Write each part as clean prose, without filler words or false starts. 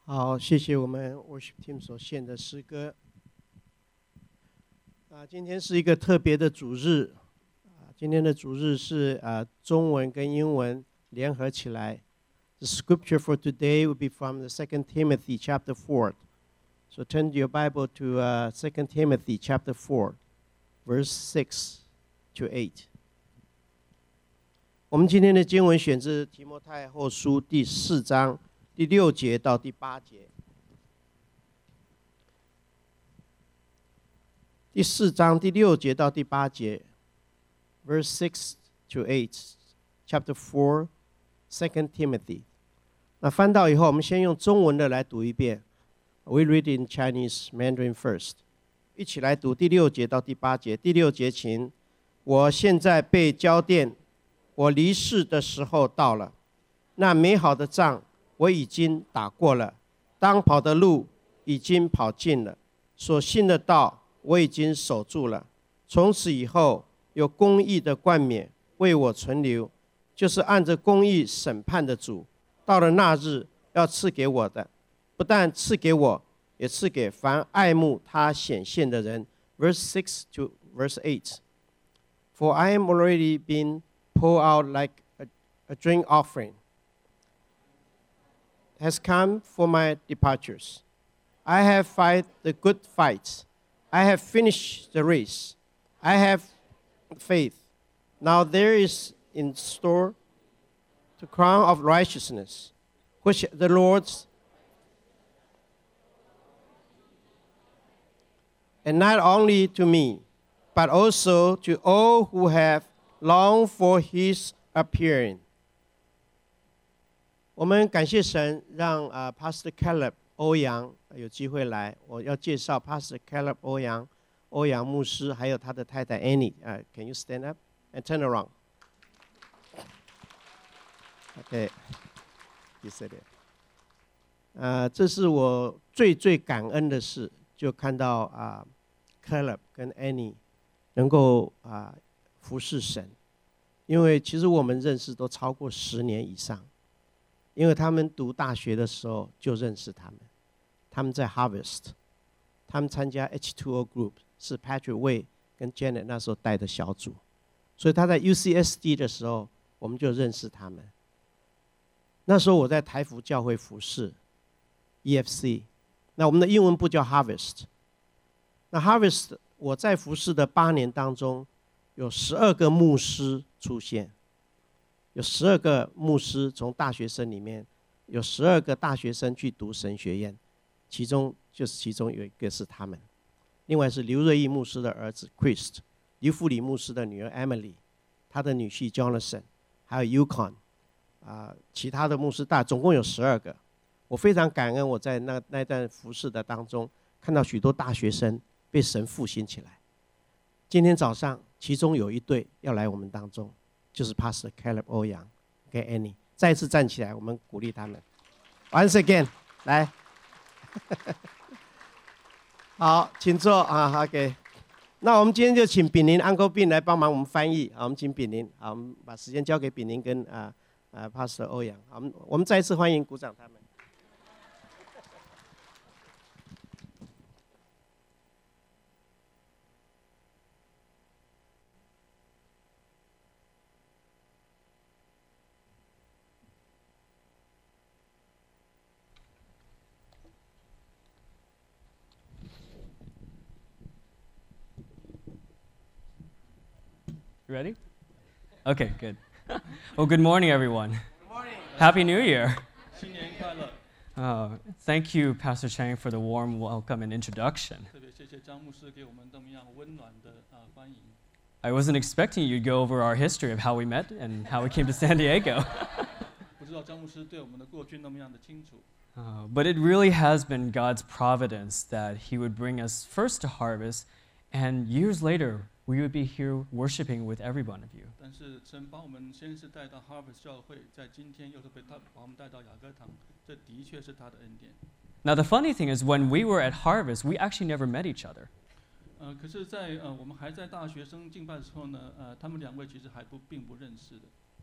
好，谢谢我们 Worship Team 所献的诗歌。今天是一个特别的主日，今天的主日是中文跟英文联合起来。The scripture for today will be from the 2 Timothy chapter 4. So turn your Bible to 2 Timothy chapter 4, verse 6 to 8. 我们今天的经文选自提摩太后书第4章第6节到第8节。第4章第6节到第8节 ，verse 6 to 8, chapter 4, 2 Timothy。那翻到以后，我们先用中文的来读一遍。We read in Chinese Mandarin first。一起来读第6节到第8节。第6节，请。我现在被交奠，我离世的时候到了。那美好的仗我已经打过了，当跑的路已经跑尽了，所信的道我已经守住了。从此以后，有公义的冠冕为我存留，就是按着公义审判的主，到了那日要赐给我的，不但赐给我，也赐给凡爱慕他显现的人。Verse 6 to verse 8. For I am already been poured out like a drink offering, has come for my departures. I have fight the good fight. I have finished the race. I have faith. Now there is in store the crown of righteousness, which the Lord's, and not only to me, but also to all who have longed for his appearing. 我们感谢神，让Pastor Caleb 欧阳有机会来。我要介绍 Pastor Caleb 欧阳牧师，还有他的太太 Annie。Can you stand up and turn around? Okay, you said it. 这是我最感恩的事，就看到Caleb 跟 Annie 能够服侍神，因为其实我们认识都超过10年以上，因为他们读大学的时候就认识他们，他们在 Harvest， 他们参加 H2O Group， 是 Patrick Way 跟 Janet 那时候带的小组，所以他在 UCSD 的时候我们就认识他们。那时候我在台福教会服侍 EFC， 那我们的英文部叫 Harvest。 那 Harvest 我在服侍的8年当中，有12个牧师出现，有12个牧师从大学生里面，有12个大学生去读神学院，其中有一个是他们。另外是刘瑞义牧师的儿子 Chris， 刘富里牧师的女儿 Emily， 他的女婿 Jonathan， 还有 Yukon， 其他的牧师总共有12个。我非常感恩，我在那段服侍的当中，看到许多大学生被神复兴起来。今天早上，其中有一对要来我们当中，就是 Pastor Caleb 欧阳跟 Annie， 再一次站起来，我们鼓励他们。Once again， 来，好，请坐OK。那我们今天就请炳林 Uncle Bin 来帮忙我们翻译。我们请炳林，我们把时间交给炳林跟Pastor 欧阳。我们再一次欢迎，鼓掌他们。 Ready? Okay, good. Well, good morning, everyone. Good morning. Happy New Year. 新年快乐。 Thank you, Pastor Chang, for the warm welcome and introduction. 特别谢谢张牧师给我们这么样温暖的欢迎。 I wasn't expecting you'd go over our history of how we met and how we came to San Diego. 不知道张牧师对我们的过去那么样的清楚。 But it really has been God's providence that He would bring us first to Harvest, and years later, we would be here worshiping with every one of you. 但是神把我们先是带到 Harvest 教会，在今天又是把我们带到雅各堂，这的确是他的恩典。 Now the funny thing is, when we were at Harvest, we actually never met each other. 可是在我们还在大学生敬拜的时候呢，他们2位其实并不认识的。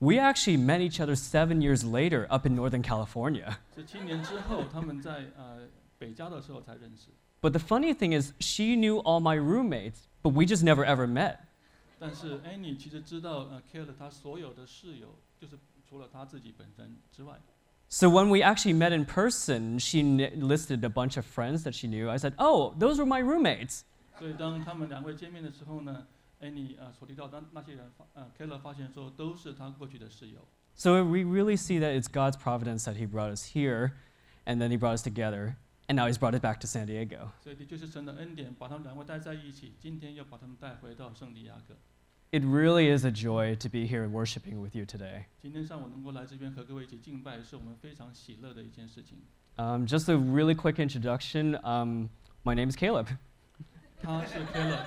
we actually met each other 7 years later up in Northern California. 是7年之后，他们在北加的时候才认识。 But the funny thing is, she knew all my roommates, but we just never ever met. 但是 Annie 其实知道Caleb 他所有的室友，就是除了他自己本身之外。 So when we actually met in person, she listed a bunch of friends that she knew. I said, "Oh, those were my roommates." 所以当他们2位见面的时候呢 ，Annie 所提到的那些人，Caleb 发现说都是他过去的室友。 So we really see that it's God's providence that He brought us here, and then He brought us together, and now He's brought it back to San Diego. 所以的确是神的恩典，把他们2位带在一起，今天又把他们带回到圣地亚哥。 It really is a joy to be here worshiping with you today. 今天上午能够来这边和各位一起敬拜，是我们非常喜乐的一件事情。 Just a really quick introduction. My name is Caleb, 他是 Caleb，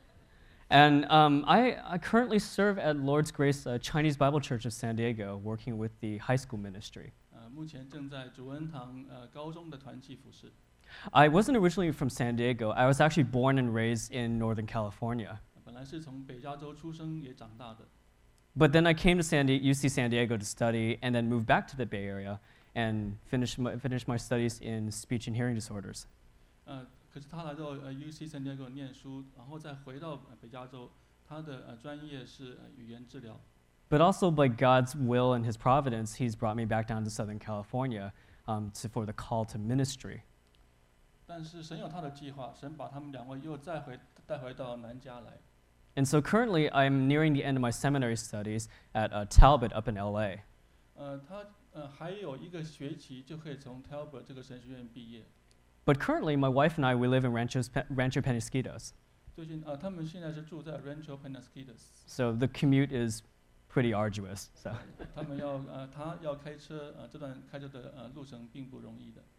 and I currently serve at Lord's Grace Chinese Bible Church of San Diego, working with the high school ministry. 目前正在主恩堂高中的团契服侍。 I wasn't originally from San Diego. I was actually born and raised in Northern California. 本来是从北加州出生也长大的， But then I came to UC San Diego to study, and then moved back to the Bay Area and finished my studies in speech and hearing disorders. 可是他来到UC San Diego 念书，然后再回到北加州，他的专业是语言治疗。 But also by God's will and His providence, He's brought me back down to Southern California for the call to ministry. 但是神有他的计划，神把他们2位又带回到南加来。 And so currently, I'm nearing the end of my seminary studies at Talbot up in LA. 他还有1个学期就可以从 Talbot 这个神学院毕业。 But currently, my wife and I, we live in Rancho Penasquitos. 最近他们现在是住在 Rancho Penasquitos， So the commute is pretty arduous. So. 他们他要开车，这段开车的路程并不容易的。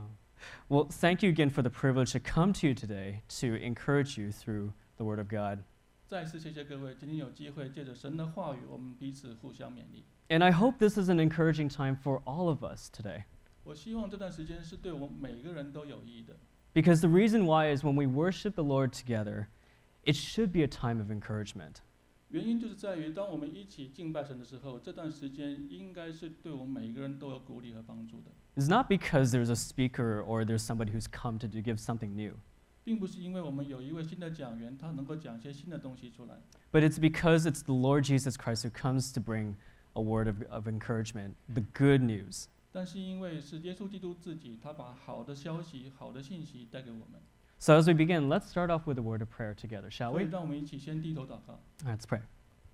Well, thank you again for the privilege to come to you today to encourage you through the Word of God. 再次谢谢各位，今天有机会借着神的话语，我们彼此互相勉励。 And I hope this is an encouraging time for all of us today. 我希望这段时间是对我们每个人都有益的， Because the reason why is when we worship the Lord together, it should be a time of encouragement. 原因就是在于当我们一起敬拜神的时候，这段时间应该是对我们每一个人都有鼓励和帮助的。 It's not because there's a speaker or there's somebody who's come to give something new, 并不是因为我们有一位新的讲员，他能够讲一些新的东西出来， but it's because it's the Lord Jesus Christ who comes to bring a word of encouragement, the good news. 但是因为是耶稣基督自己，他把好的消息、好的信息带给我们。 So as we begin, let's start off with a word of prayer together, shall 所以 we? 让我们一起先低头祷告。 Let's pray.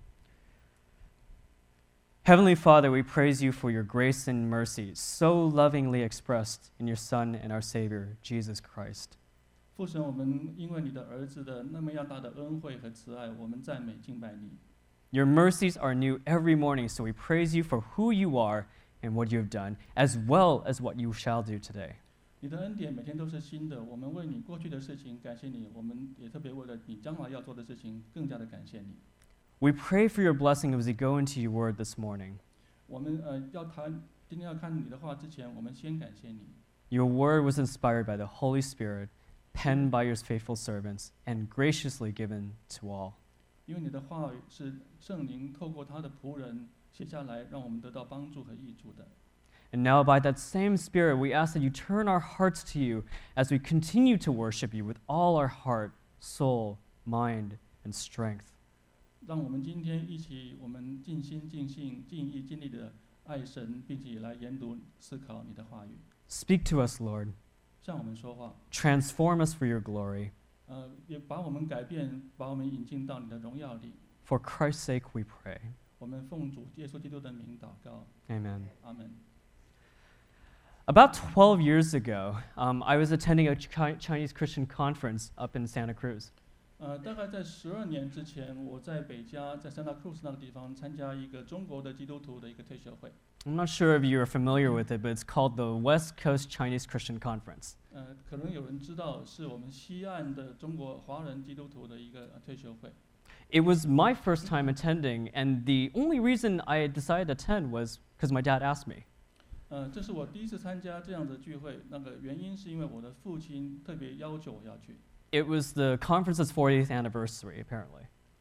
Heavenly Father, we praise you for your grace and mercy, so lovingly expressed in your Son and our Savior, Jesus Christ. 父神，我们因为你的儿子的那么样大的恩惠和慈爱，我们赞美敬拜你。 Your mercies are new every morning, so we praise you for who you are and what you have done, as well as what you shall do today. 你的恩典每天都是新的，我们为你过去的事情感谢你，我们也特别为了你将来要做的事情更加的感谢你。 We pray for your blessing as we go into your word this morning. 我们今天要看你的话之前，我们先感谢你。 Your word was inspired by the Holy Spirit, penned by your faithful servants, and graciously given to all. 因为你的话语是圣灵透过他的仆人写下来，让我们得到帮助和益处的。 And now, by that same Spirit, we ask that you turn our hearts to you as we continue to worship you with all our heart, soul, mind, and strength. 让我们今天一起，我们尽心、尽性、尽意、尽力的爱神，并且来研读、思考你的话语， Speak to us, Lord. 向我们说话。 Transform us for your glory. 也把我们改变，把我们引进到你的荣耀里。 For Christ's sake, we pray. 我们奉主耶稣基督的名祷告， Amen. 阿门。 About 12 years ago, I was attending a Chinese Christian conference up in Santa Cruz. 大概在12年之前，我在北加，在 Santa Cruz 那个地方参加一个中国的基督徒的一个退休会。 I'm not sure if you're familiar with it, but it's called the West Coast Chinese Christian Conference. 可能有人知道，是我们西岸的中国华人基督徒的一个退休会。 It was my first time attending, and the only reason I decided to attend was because my dad asked me. 这是我第一次参加这样的聚会，那个原因是因为我的父亲特别要求我要去。 It was the conference's 40th anniversary, apparently.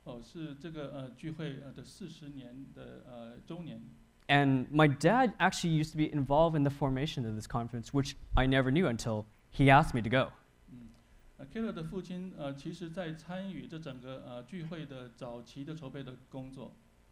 是这个聚会的40年的周年。 And my dad actually used to be involved in the formation of this conference, which I never knew until he asked me to go. Keller 的父亲其实在参与这整个聚会的早期的筹备的工作。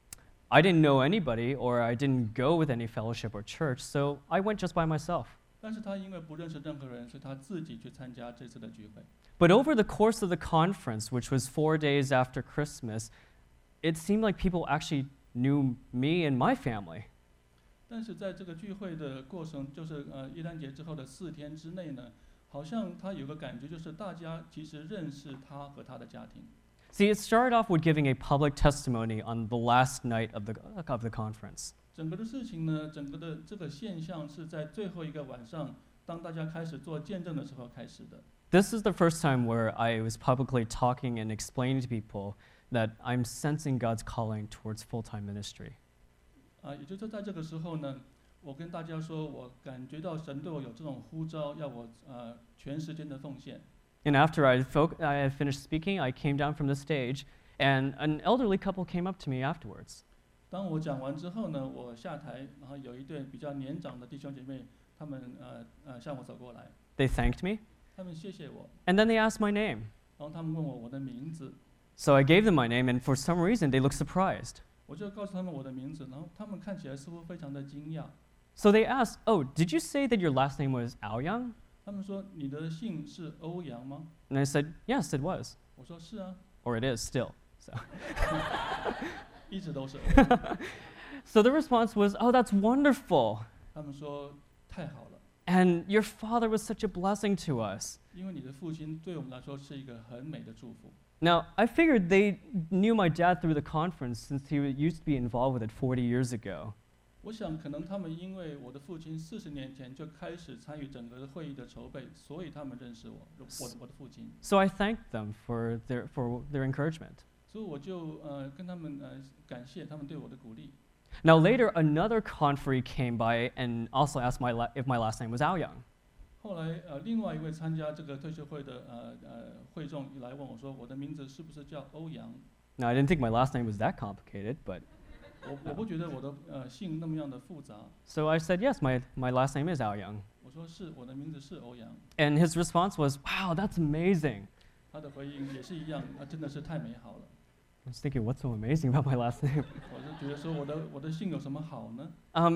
I didn't know anybody, or I didn't go with any fellowship or church, so I went just by myself. 但是他因为不认识任何人，所以他自己去参加这次的聚会。 But over the course of the conference, which was 4 days after Christmas, it seemed like people actually knew me and my family. 但是在这个聚会的过程，就是耶诞节之后的4天之内呢，好像他有个感觉，就是大家其实认识他和他的家庭。 See, it started off with giving a public testimony on the last night of the conference. 整个的事情呢，整个的这个现象是在最后一个晚上，当大家开始做见证的时候开始的。 This is the first time where I was publicly talking and explaining to people that I'm sensing God's calling towards full-time ministry. 也就是在这个时候呢，我跟大家说，我感觉到神对我有这种呼召，要我全时间的奉献。 And after I had finished speaking, I came down from the stage, and an elderly couple came up to me afterwards. 当我讲完之后呢，我下台，然后有一对比较年长的弟兄姐妹，他们向我走过来， They thanked me, 他们谢谢我， and then they asked my name. 然后他们问我的名字， So I gave them my name, and for some reason, they looked surprised. 我就告诉他们我的名字，然后他们看起来似乎非常的惊讶。 So they asked, "Oh, did you say that your last name was Aoyang?" 他们说你的姓是欧阳吗？ And I said, "Yes, it was, 我说是啊， or it is still." So, 一直都是欧阳。 so the response was, "Oh, that's wonderful. 他们说太好了， And your father was such a blessing to us." 因为你的父亲对我们来说是一个很美的祝福。 Now, I figured they knew my dad through the conference since he used to be involved with it 40 years ago. 我想可能他们因为我的父亲40年前就开始参与整个会议的筹备，所以他们认识我的父亲。 So I thanked them for their encouragement. 所以我就跟他们感谢他们对我的鼓励。 Now later, another conferee came by and also asked if my last name was Aoyang. 后来另外一位参加这个退休会的会众来问我说，我的名字是不是叫欧阳？ Now I didn't think my last name was that complicated, but 我不觉得我的姓那么样的复杂。 so I said yes, my last name is Aoyang. 我说是，我的名字是欧阳。 And his response was, "Wow, that's amazing." 他的回应也是一样，真的是太美好了。 I was thinking, what's so amazing about my last name? 我是觉得说我的姓有什么好呢？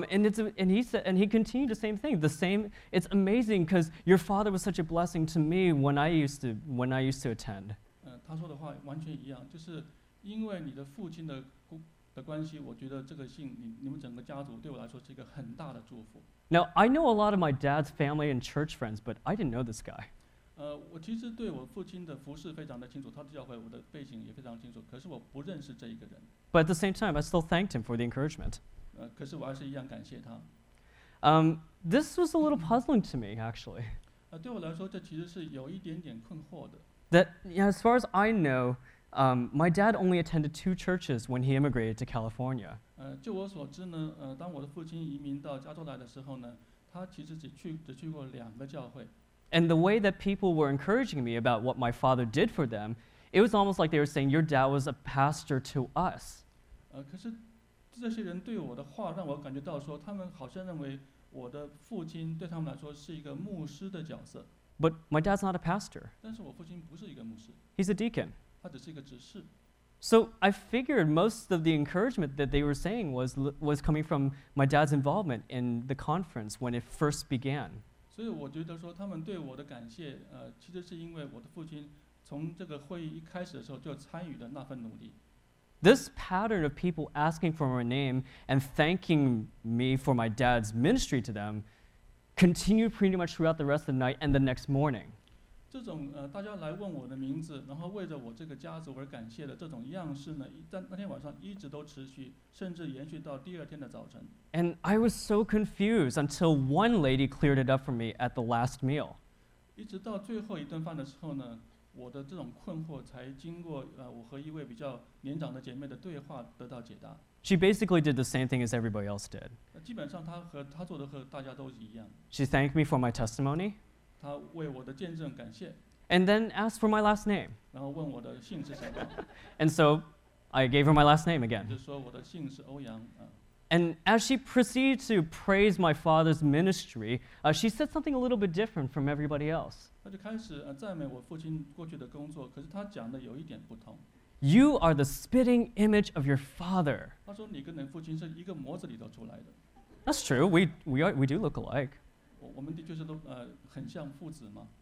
And he continued the same thing. It's amazing because your father was such a blessing to me when I used to attend. 他说的话完全一样，就是因为你的父亲的关系，我觉得这个姓你们整个家族对我来说是一个很大的祝福。 Now, I know a lot of my dad's family and church friends, but I didn't know this guy. 我其实对我父亲的服饰非常的清楚，他的教会我的背景也非常清楚，可是我不认识这一个人。 But at the same time, I still thanked him for the encouragement. 可是我还是一样感谢他。 This was a little puzzling to me, actually. 对我来说，这其实是有一点点困惑的。 That, as far as I know, my dad only attended 2 churches when he immigrated to California. 就我所知呢，当我的父亲移民到加州来的时候呢，他其实只去过2个教会。 And the way that people were encouraging me about what my father did for them, it was almost like they were saying, "Your dad was a pastor to us." 可是这些人对我的话，让我感觉到说，他们好像认为我的父亲对他们来说是一个牧师的角色。 But my dad's not a pastor. 但是我父亲不是一个牧师， He's a deacon. 他只是一个执事。 So I figured most of the encouragement that they were saying was coming from my dad's involvement in the conference when it first began. 所以我觉得说，他们对我的感谢，其实是因为我的父亲从这个会议一开始的时候就参与了那份努力。 This pattern of people asking for my name and thanking me for my dad's ministry to them continued pretty much throughout the rest of the night and the next morning. 这种大家来问我的名字，然后为着我这个家族而感谢的这种样式呢，在那天晚上一直都持续，甚至延续到第2天的早晨。 And I was so confused until one lady cleared it up for me at the last meal. 一直到最后一顿饭的时候呢，我的这种困惑才经过我和一位比较年长的姐妹的对话得到解答。 She basically did the same thing as everybody else did. 基本上她做的和大家都一样， She thanked me for my testimony 她为我的见证感谢， and then asked for my last name. 然后问我的姓是什么。 And so I gave her my last name 就 again. 说我的姓是欧阳啊。 And as she proceeded to praise my father's ministry, she said something a little bit different from everybody else. 他就开始赞美我父亲过去的工作，可是他讲的有一点不同。 You are the spitting image of your father. 他说你跟你父亲是一个模子里头出来的。 That's true. We do look alike. 我们的确是都很像父子嘛。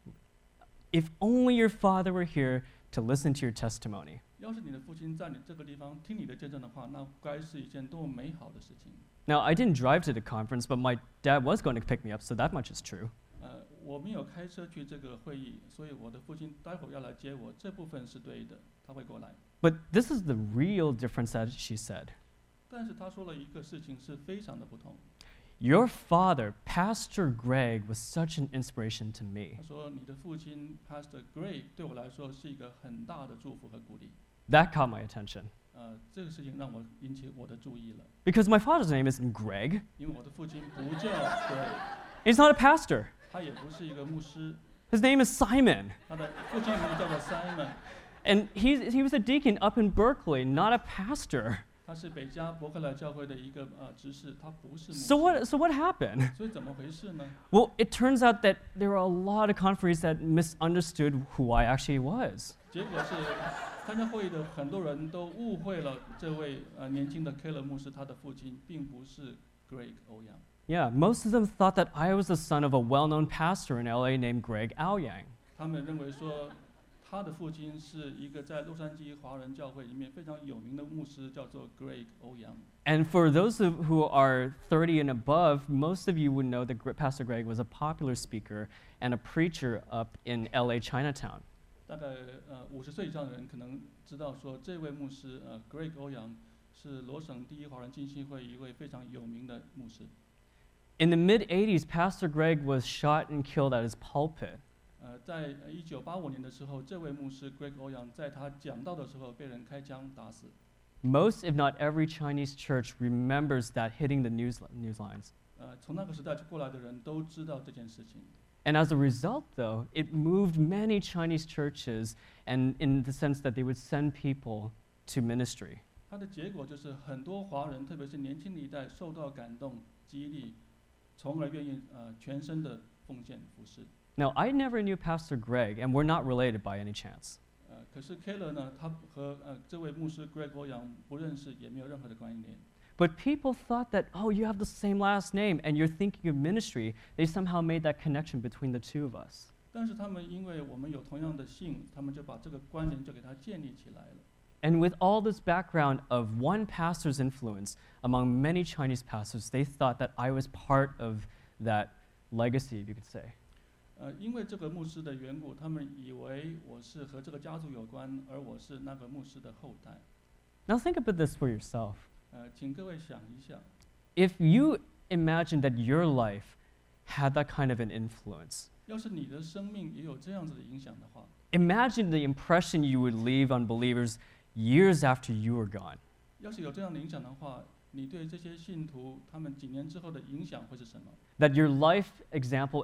If only your father were here to listen to your testimony. 要是你的父亲在你这个地方听你的见证的话，那该是一件多么美好的事情。 Now, I didn't drive to the conference, but my dad was going to pick me up, so that much is true. 我没有开车去这个会议，所以我的父亲待会儿要来接我，这部分是对的，他会过来。 But this is the real difference that she said. 但是他说了一个事情是非常的不同。 Your father, Pastor Greg, was such an inspiration to me. 他说你的父亲 Pastor Gray 对我来说是一个很大的祝福和鼓励。 That caught my attention. 这个事情让我引起我的注意了， Because my father's name isn't Greg. 因为我的父亲不叫 Gray， He's not a pastor. 他也不是一个牧师， His name is Simon. 他的父亲名字叫做 Simon， And he was a deacon up in Berkeley, not a pastor. 他是北加伯克莱教会的一个执事，他不是牧师。 So what happened? 所以怎么回事呢？ Well, it turns out that there were a lot of conferees that misunderstood who I actually was. 结果是参加会议的很多人都误会了这位年轻的 Keller 牧师，他的父亲并不是 Greg 欧阳。 Yeah, most of them thought that I was the son of a well-known pastor in LA named Greg Aoyang. 他们认为说，他的父亲是一个在洛杉矶华人教会里面非常有名的牧师，叫做 Greg 欧阳。 And for those who are 30 and above, most of you would know that Pastor Greg was a popular speaker and a preacher up in LA Chinatown. 大概50岁以上的人可能知道说，这位牧师Greg 欧阳是罗省第一华人浸信会一位非常有名的牧师。 In the mid-80s, Pastor Greg was shot and killed at his pulpit. 在1985年的时候，这位牧师 Greg 欧阳在他讲道的时候被人开枪打死。 Most, if not every, Chinese church remembers that hitting the news lines. 从那个时代过来的人都知道这件事情。 And as a result, though, it moved many Chinese churches, and in the sense that they would send people to ministry. 它的结果就是很多华人，特别是年轻的一代，受到感动、激励，从而愿意全身的奉献服侍。 Now, I never knew Pastor Greg, and we're not related by any chance. 可是 Keller 呢，他和这位牧师 Greg 欧阳不认识，也没有任何的关联。 But people thought that, oh, you have the same last name, and you're thinking of ministry. They somehow made that connection between the two of us. 但是他们因为我们有同样的姓，他们就把这个关联就给他建立起来了。 And with all this background of one pastor's influence among many Chinese pastors, they thought that I was part of that legacy, if you could say. 因为这个牧师的缘故，他们以为我是和这个家族有关，而我是那个牧师的后代。 Now think about this for yourself. 请各位想一想， If you imagine that your life had that kind of an influence, 要是你的生命也有这样子的影响的话， imagine the impression you would leave on believers years after you were gone. 要是有这样的影响的话，你对这些信徒他们几年之后的影响会是什么？ That your life example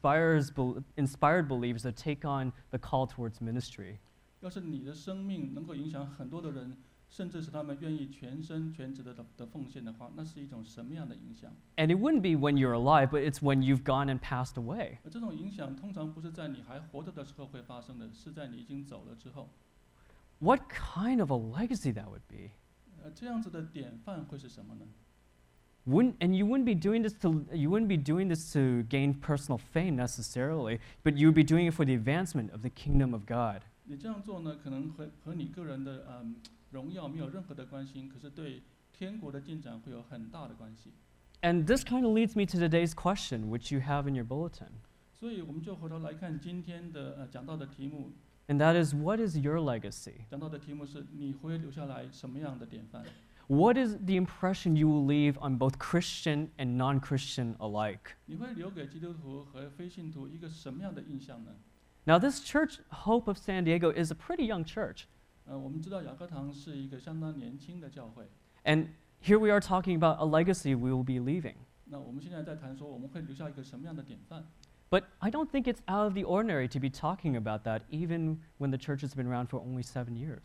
inspired believers to take on the call towards ministry. 要是你的生命能够影响很多的人，甚至是他们愿意全身全职的奉献的话，那是一种什么样的影响？ And it wouldn't be when you're alive, but it's when you've gone and passed away. 而这种影响通常不是在你还活着的时候会发生的，是在你已经走了之后。 What kind of a legacy that would be? 这样子的典范会是什么呢？ You wouldn't be doing this to gain personal fame necessarily, but you would be doing it for the advancement of the kingdom of God. 你这样做呢，可能和你个人的荣耀没有任何的关系，可是对天国的进展会有很大的关系。 And this kind of leads me to today's question, which you have in your bulletin. 所以我们就回头来看今天的讲到的题目， And that is, what is your legacy? 讲到的题目是你会留下来什么样的典范？ What is the impression you will leave on both Christian and non-Christian alike? 你会留给基督徒和非信徒一个什么样的印象呢？ Now, this church, Hope of San Diego, is a pretty young church. 我们知道雅各堂是一个相当年轻的教会。 And here we are talking about a legacy we will be leaving. 那我们现在在谈说我们会留下一个什么样的典范？ But I don't think it's out of the ordinary to be talking about that, even when the church has been around for only 7 years.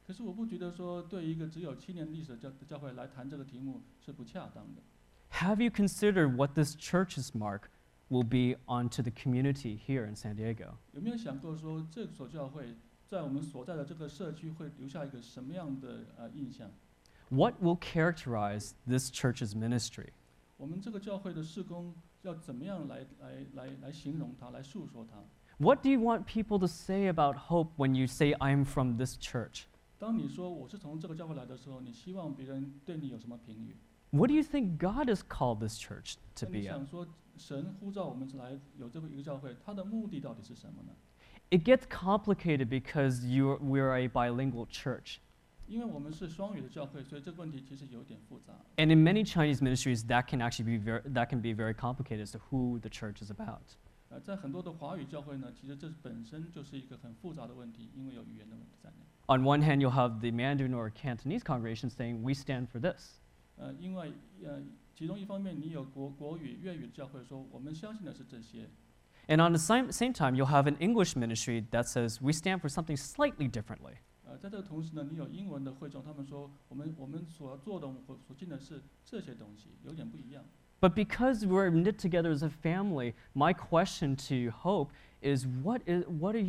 可是我不觉得说对一个只有7年历史的教会来谈这个题目是不恰当的。 Have you considered what this church's mark will be onto the community here in San Diego? 有没有想过说这所教会在我们所在的这个社区会留下一个什么样的印象？ What will characterize this church's ministry? 我们这个教会的事工要怎么样来形容它，来诉说它？ What do you want people to say about hope when you say, I'm from this church? 当你说我是从这个教会来的时候，你希望别人对你有什么评语？ What do you think God has called this church to 那你 be at? 想说神呼召我们来有这个一个教会，它的目的到底是什么呢？ It gets complicated because we're a bilingual church. 因为我们是双语的教会，所以这个问题其实有点复杂。 And in many Chinese ministries, that can actually be very complicated as to who the church is about. 在很多的华语教会呢，其实这本身就是一个很复杂的问题，因为有语言的问题在内。 On one hand, you'll have the Mandarin or Cantonese congregation saying, we stand for this. 因为其中一方面你有国语、粤语的教会说，我们相信的是这些。 And on the same time, you'll have an English ministry that says, we stand for something slightly differently. 在这个同时呢，你有英文的会众，他们说我们所做的、所进的是这些东西，有点不一样。 But because we're knit together as a family, my question to Hope is, what is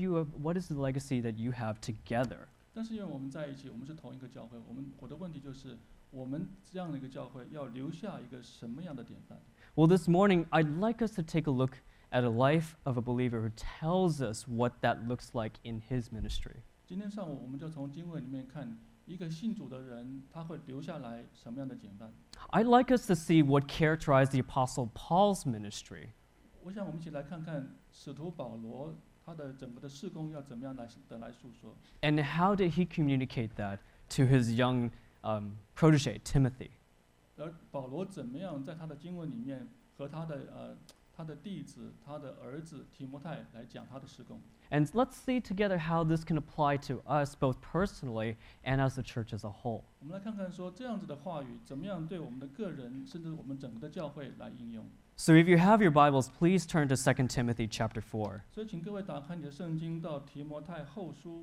the legacy that you have together? 但是因为我们在一起，我们是同一个教会，我的问题就是，我们这样的一个教会要留下一个什么样的典范？ Well, this morning, I'd like us to take a look at a life of a believer who tells us what that looks like in his ministry. 今天上午我们就从经文里面看一个信主的人，他会留下来什么样的典范？ I'd like us to see what characterized the Apostle Paul's ministry. 我想我们一起来看看使徒保罗他的整个的事工要怎么样来诉说。 And how did he communicate that to his young protege, Timothy? 而保罗怎么样在他的经文里面和他的弟子、他的儿子提摩太来讲他的事工？ And let's see together how this can apply to us both personally and as the church as a whole. 我们来看看说这样子的话语怎么样对我们的个人，甚至我们整个的教会来应用。 So if you have your Bibles, please turn to 2 Timothy chapter 4. 所以请各位打开你的圣经到提摩太后书，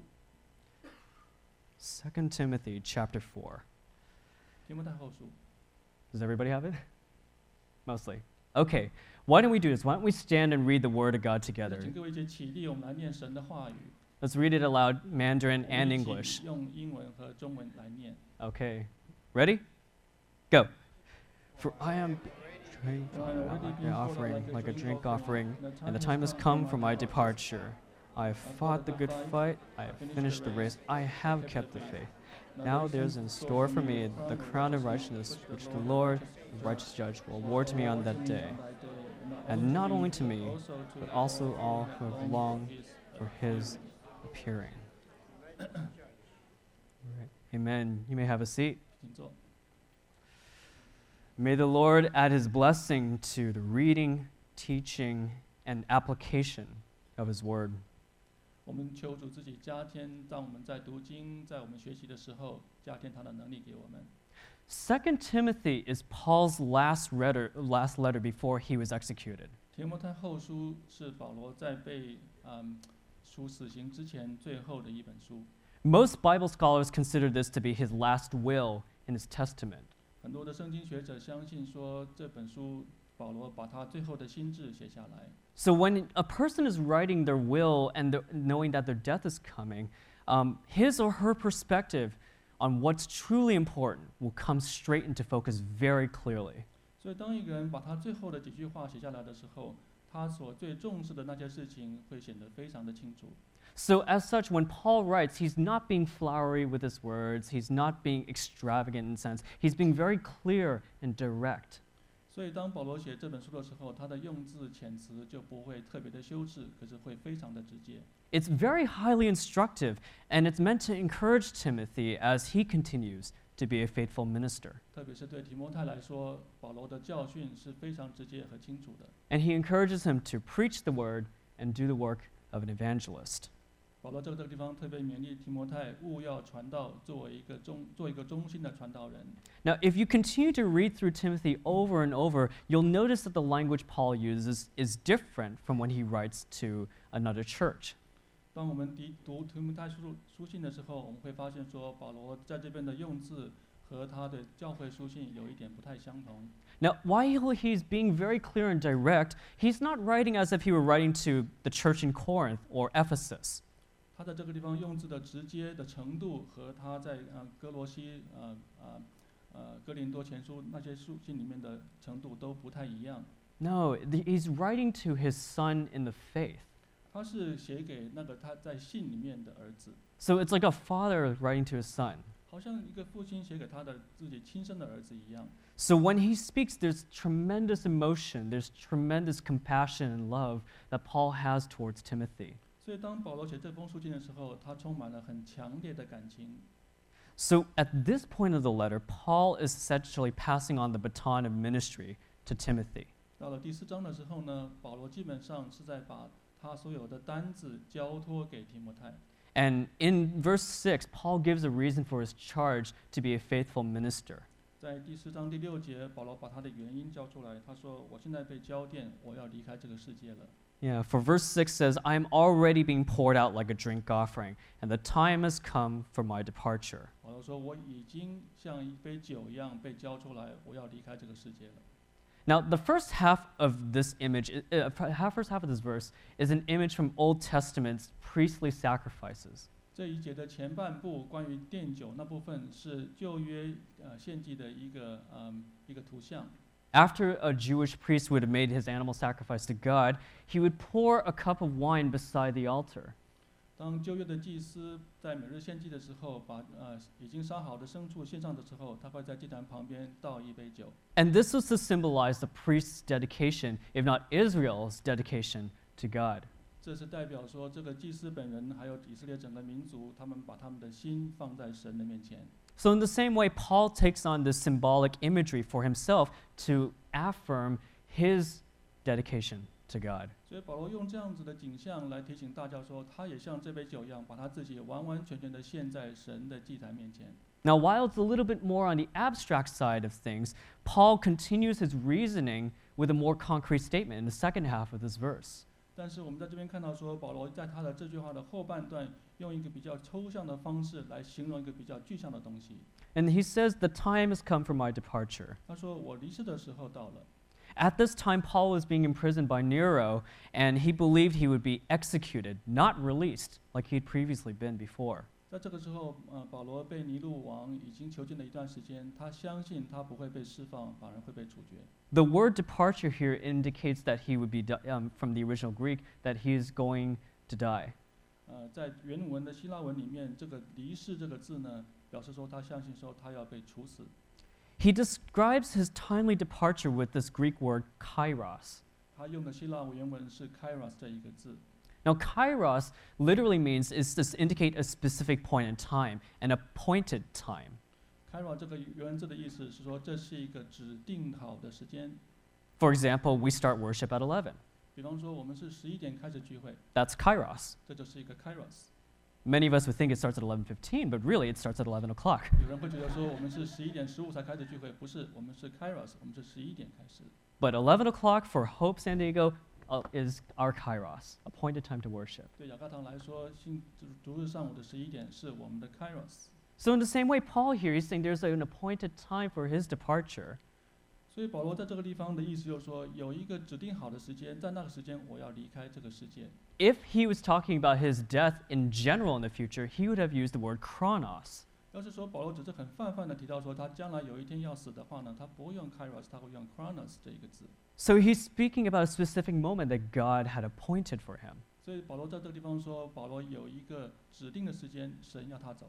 2 Timothy chapter 4. 提摩太后书。 Does everybody have it? Mostly. Okay. Why don't we do this? Why don't we stand and read the Word of God 请 together? 各位一起起立，我们来念神的话语。 Let's read it aloud, Mandarin 我 and 们一起 English. 用英文和中文来念。 Okay. Ready? Go. For I am betrayed my offering like a drink offering, and the time has come for my departure. I have fought the good fight, I have finished the race, I have kept the faith. Now there's in store for me the crown of righteousness, which the Lord, the righteous judge, will award to me on that day. And not only to me, but also all who have longed for his appearing. All right. Amen. You may have a seat. 请坐。 May the Lord add his blessing to the reading, teaching, and application of his word. 我们求主自己加添，当我们在读经，在我们学习的时候，加添他的能力给我们。 2 Timothy is Paul's last letter before he was executed. 提摩太后书是保罗在被处死刑之前最后的一本书。 Most Bible scholars consider this to be his last will in his testament. 很多的圣经学者相信说，这本书保罗把他最后的心志写下来。 So when a person is writing their will and knowing that their death is coming, his or her perspective on what's truly important will come straight into focus very clearly. 所以，当一个人把他最后的几句话写下来的时候，他所最重视的那些事情会显得非常的清楚。 So as such, when Paul writes, he's not being flowery with his words, he's not being extravagant in a sense, he's being very clear and direct. 所以，当保罗写这本书的时候，他的用字遣词就不会特别的修饰，可是会非常的直接。 It's very highly instructive, and it's meant to encourage Timothy as he continues to be a faithful minister. 特别是对提摩太来说，保罗的教训是非常直接和清楚的。 And he encourages him to preach the word and do the work of an evangelist. 保罗在这个地方特别勉励提摩太，务要传道，做一个忠心的传道人。 Now, if you continue to read through Timothy over and over, you'll notice that the language Paul uses is different from when he writes to another church. 当我们读提摩太书信的时候，我们会发现说，保罗在这边的用字和他的教会书信有一点不太相同。 Now, while he's being very clear and direct, he's not writing as if he were writing to the church in Corinth or Ephesus. 他在这个地方用字的直接的程度和他在哥罗西哥林多前书那些书信里面的程度都不太一样。 No, he's writing to his son in the faith. 他是写给那个他在信里面的儿子， So it's like a father writing to his son. 好像一个父亲写给他的自己亲生的儿子一样。 So when he speaks, there's tremendous emotion, there's tremendous compassion and love that Paul has towards Timothy. 所以当保罗写这封书信的时候，他充满了很强烈的感情。 So at this point of the letter, Paul is essentially passing on the baton of ministry to Timothy. 到了第4章的时候呢，保罗基本上是在把他所有的担子交托给提摩太。 And in verse 6, Paul gives a reason for his charge to be a faithful minister. 在第4章第6节，保罗把他的原因交出来，他说：“我现在被交电，我要离开这个世界了。” Yeah, for verse 6 says, I am already being poured out like a drink offering, and the time has come for my departure. 保罗说：“我已经像一杯酒一样被交出来，我要离开这个世界了。” Now, the first half of this image, first half of this verse, is an image from Old Testament's priestly sacrifices. 这一节的前半部关于奠酒那部分是旧约献祭的一个图像。 After a Jewish priest would have made his animal sacrifice to God, he would pour a cup of wine beside the altar. 当旧约的祭司在每日献祭的时候，把已经杀好的牲畜献上的时候，他会在祭坛旁边倒一杯酒。 And this was to symbolize the priest's dedication, if not Israel's dedication, to God. 这是代表说，这个祭司本人还有以色列整个民族，他们把他们的心放在神的面前。 So in the same way, Paul takes on this symbolic imagery for himself to affirm his dedication to God. 所以保罗用这样子的景象来提醒大家说，他也像这杯酒一样，把他自己完完全全的献在神的祭坛面前。 Now, while it's a little bit more on the abstract side of things, Paul continues his reasoning with a more concrete statement in the second half of this verse. 但是我们在这边看到说，保罗在他的这句话的后半段，用一个比较抽象的方式来形容一个比较具象的东西。 And he says, the time has come for my departure. 他说：“我离世的时候到了。” At this time, Paul was being imprisoned by Nero, and he believed he would be executed, not released, like he'd previously been before. 在这个时候，保罗被尼禄王已经囚禁了一段时间，他相信他不会被释放，反而会被处决。 The word departure here indicates that he would be, from the original Greek, that he is going to die. 在原文的希腊文里面，这个离世这个字呢，表示说他相信说他要被处死。 He describes his timely departure with this Greek word kairos. 他用的希腊原文是 kairos 这一个字。 Now, kairos literally means is to indicate a specific point in time, an appointed time. kairos 这个原文字的意思是说，这是一个指定好的时间。 For example, we start worship at 11. 比方说，我们是11点开始聚会， That's kairos. 这就是一个 kairos。 Many of us would think it starts at 11:15, but really it starts at 11 o'clock. 有人会觉得说，我们是11点15才开始聚会，不是，我们是 kairos，我们是11点开始。 But 11 o'clock for Hope San Diego is our kairos, appointed time to worship. 对雅各堂来说，逐日上午的11点是我们的 kairos。 So in the same way, Paul here is saying there's an appointed time for his departure. 所以保罗在这个地方的意思就是说，有一个指定好的时间，在那个时间我要离开这个世界。 If he was talking about his death in general in the future, he would have used the word chronos. 要是说保罗只是很泛泛的提到说他将来有一天要死的话呢，他不会用 kairos， 他会用 chronos 这一个字。 So he's speaking about a specific moment that God had appointed for him. 所以保罗在这个地方说，保罗有一个指定的时间，神要他走。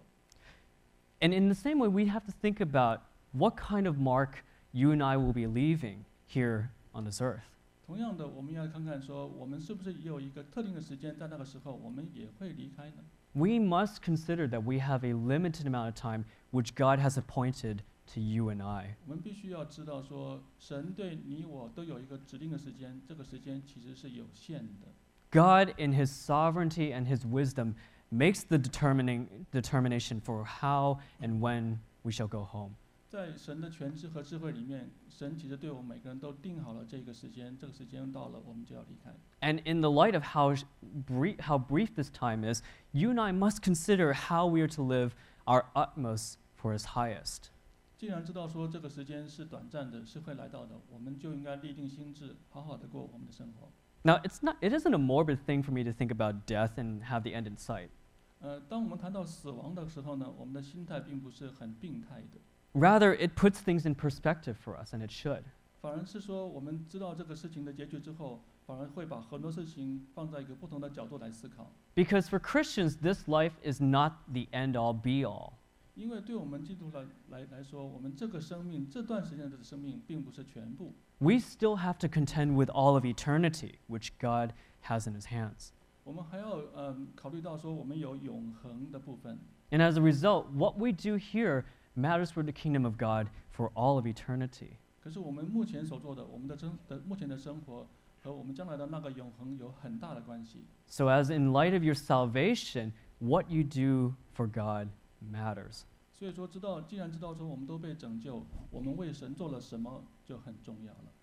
And in the same way, we have to think about what kind of mark you and I will be leaving here on this earth. 同样的，我们要看看说，我们是不是也有一个特定的时间，在那个时候我们也会离开呢？ We must consider that we have a limited amount of time which God has appointed to you and I. 我们必须要知道说，神对你我都有一个指定的时间，这个时间其实是有限的。 God, in His sovereignty and His wisdom, makes the determination for how and when we shall go home. 在神的全知和智慧里面，神其实对我们每个人都定好了这个时间，这个时间到了，我们就要离开。 And in the light of how how brief this time is, you and I must consider how we are to live our utmost for His highest. 既然知道说这个时间是短暂的，是会来到的，我们就应该立定心志，好好的过我们的生活。 Now, it isn't a morbid thing for me to think about death and have the end in sight. 当我们谈到死亡的时候呢，我们的心态并不是很病态的， Rather, it puts things in perspective for us, and it should. 反而是说我们知道这个事情的结局之后，反而会把很多事情放在一个不同的角度来思考。 Because for Christians, this life is not the end-all, be-all. 因为对我们基督来说，我们这个生命这段时间的生命并不是全部， We still have to contend with all of eternity, which God has in His hands. 我们还要考虑到说我们有永恒的部分。 And as a result, what we do here matters for the kingdom of God for all of eternity. 可是我们目前所做的，我们的目前的生活和我们将来的那个永恒有很大的关系。 So as in light of your salvation, what you do for God matters. 所以说，既然知道说我们都被拯救，我们为神做了什么就很重要了。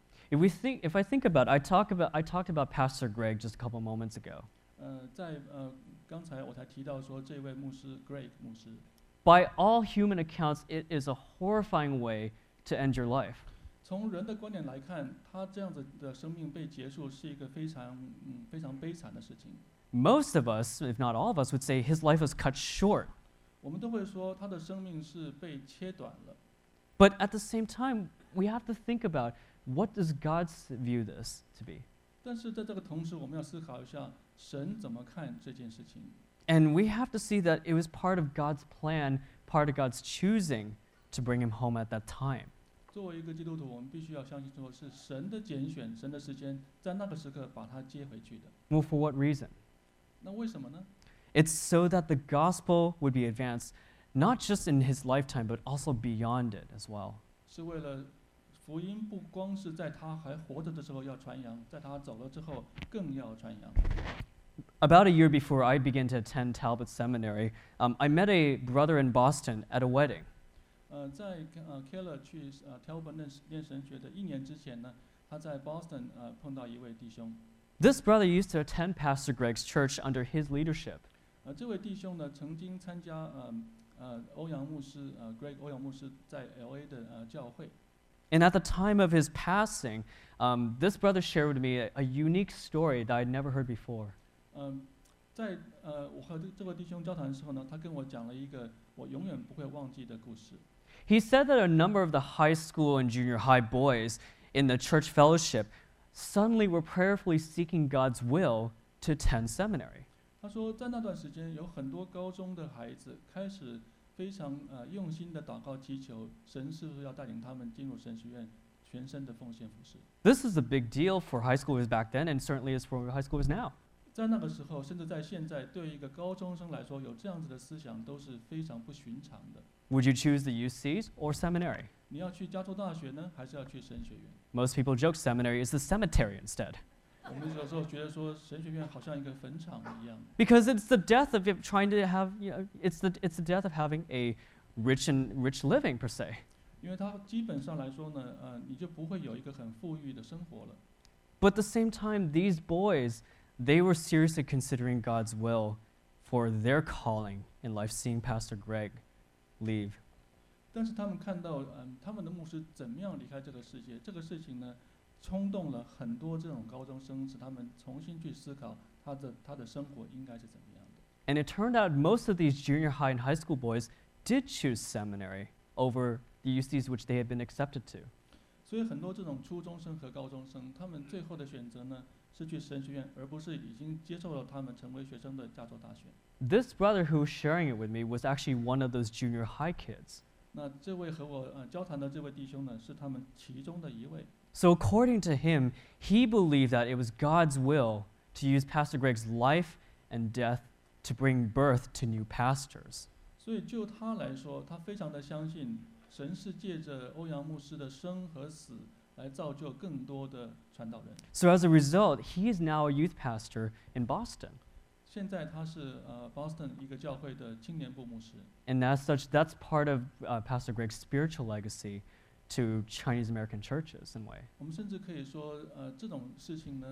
If I think about, I talked about Pastor Greg just a couple moments ago. 刚才我才提到说这位牧师 Greg 牧师， By all human accounts, it is a horrifying way to end your life. 从人的观点来看，他这样子的生命被结束是一个非常悲惨的事情。 Most of us, if not all of us, would say his life was cut short. 我们都会说他的生命是被切短了。 But at the same time, we have to think about what does God view this to be? 但是在这个同时，我们要思考一下神怎么看这件事情。 And we have to see that it was part of God's plan, part of God's choosing to bring him home at that time. 作为一个基督徒，我们必须要相信说是神的拣选，神的时间，在那个时刻把他接回去的。 Well, for what reason? 那为什么呢？ It's so that the gospel would be advanced, not just in his lifetime, but also beyond it as well. 是为了福音不光是在他还活着的时候要传扬，在他走了之后更要传扬。 About a year before I began to attend Talbot Seminary, I met a brother in Boston at a wedding. 在Keller 去Talbot 念神学的1年之前呢，他在 Boston 碰到一位弟兄。 This brother used to attend Pastor Greg's church under his leadership. 这位弟兄呢，曾经参加欧阳牧师Greg 欧阳牧师在 LA 的教会。 And at the time of his passing, this brother shared with me a unique story that I'd never heard before. 在我和这位弟兄交谈的时候呢，他跟我讲了一个我永远不会忘记的故事。 He said that a number of the high school and junior high boys in the church fellowship suddenly were prayerfully seeking God's will to attend seminary. 他说，在那段时间，有很多高中的孩子开始非常用心的祷告祈求，神是不是要带领他们进入神学院，全身的奉献服侍。 This is a big deal for high schoolers back then, and certainly is for high schoolers now. 在那个时候，甚至在现在，对于一个高中生来说，有这样子的思想都是非常不寻常的。 Would you choose the UCs or seminary? 你要去加州大学呢，还是要去神学院？ Most people joke seminary is the cemetery instead, 我们有时候觉得说，神学院好像一个坟场一样。 because it's the death of trying to have, it's the death of having a rich living per se. 因为它基本上来说呢，你就不会有一个很富裕的生活了。 But at the same time, these boys, they were seriously considering God's will for their calling in life, seeing Pastor Greg leave. 但是他们看到，他们的牧师怎么样离开这个世界，这个事情呢，冲动了很多这种高中生，使他们重新去思考他的生活应该是怎么样的。 And it turned out most of these junior high and high school boys did choose seminary over the UCs which they had been accepted to. 所以很多这种初中生和高中生，他们最后的选择呢，是去神学院，而不是已经接受了他们成为学生的加州大学。 This brother who was sharing it with me was actually one of those junior high kids. 那这位和我交谈的这位弟兄呢，是他们其中的一位。 So according to him, he believed that it was God's will to use Pastor Greg's life and death to bring birth to new pastors. 所以就他来说，他非常的相信神是借着欧阳牧师的生和死来造就更多的传道人。 So as a result, he is now a youth pastor in Boston. 现在他是Boston 一个教会的青年部牧师。 And as such, that's part of Pastor Greg's spiritual legacy to Chinese American churches in a way. 我们甚至可以说，这种事情呢，可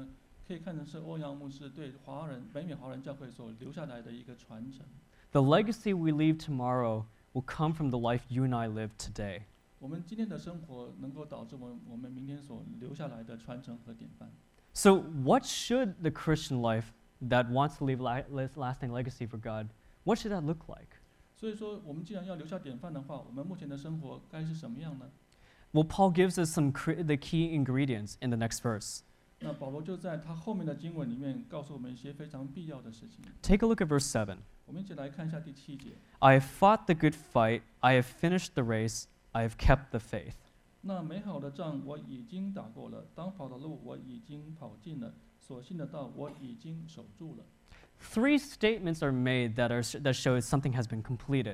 可以看成是欧阳牧师对北美华人教会所留下来的一个传承。 The legacy we leave tomorrow will come from the life you and I live today. 我们今天的生活能够导致我们明天所留下来的传承和典范。 So, what should the Christian life that wants to leave lasting legacy for God, what should that look like? 所以说，我们既然要留下典范的话，我们目前的生活该是什么样呢？ Well, Paul gives us the key ingredients in the next verse. 那保罗就在他后面的经文里面告诉我们一些非常必要的事情。 Take a look at verse 7. 我们一起来看一下第7节。 I have fought the good fight, I have finished the race, I have kept the faith. 那美好的仗我已经打过了，当跑的路我已经跑尽了，所信的道我已经守住了。 Three statements are made that show something has been completed.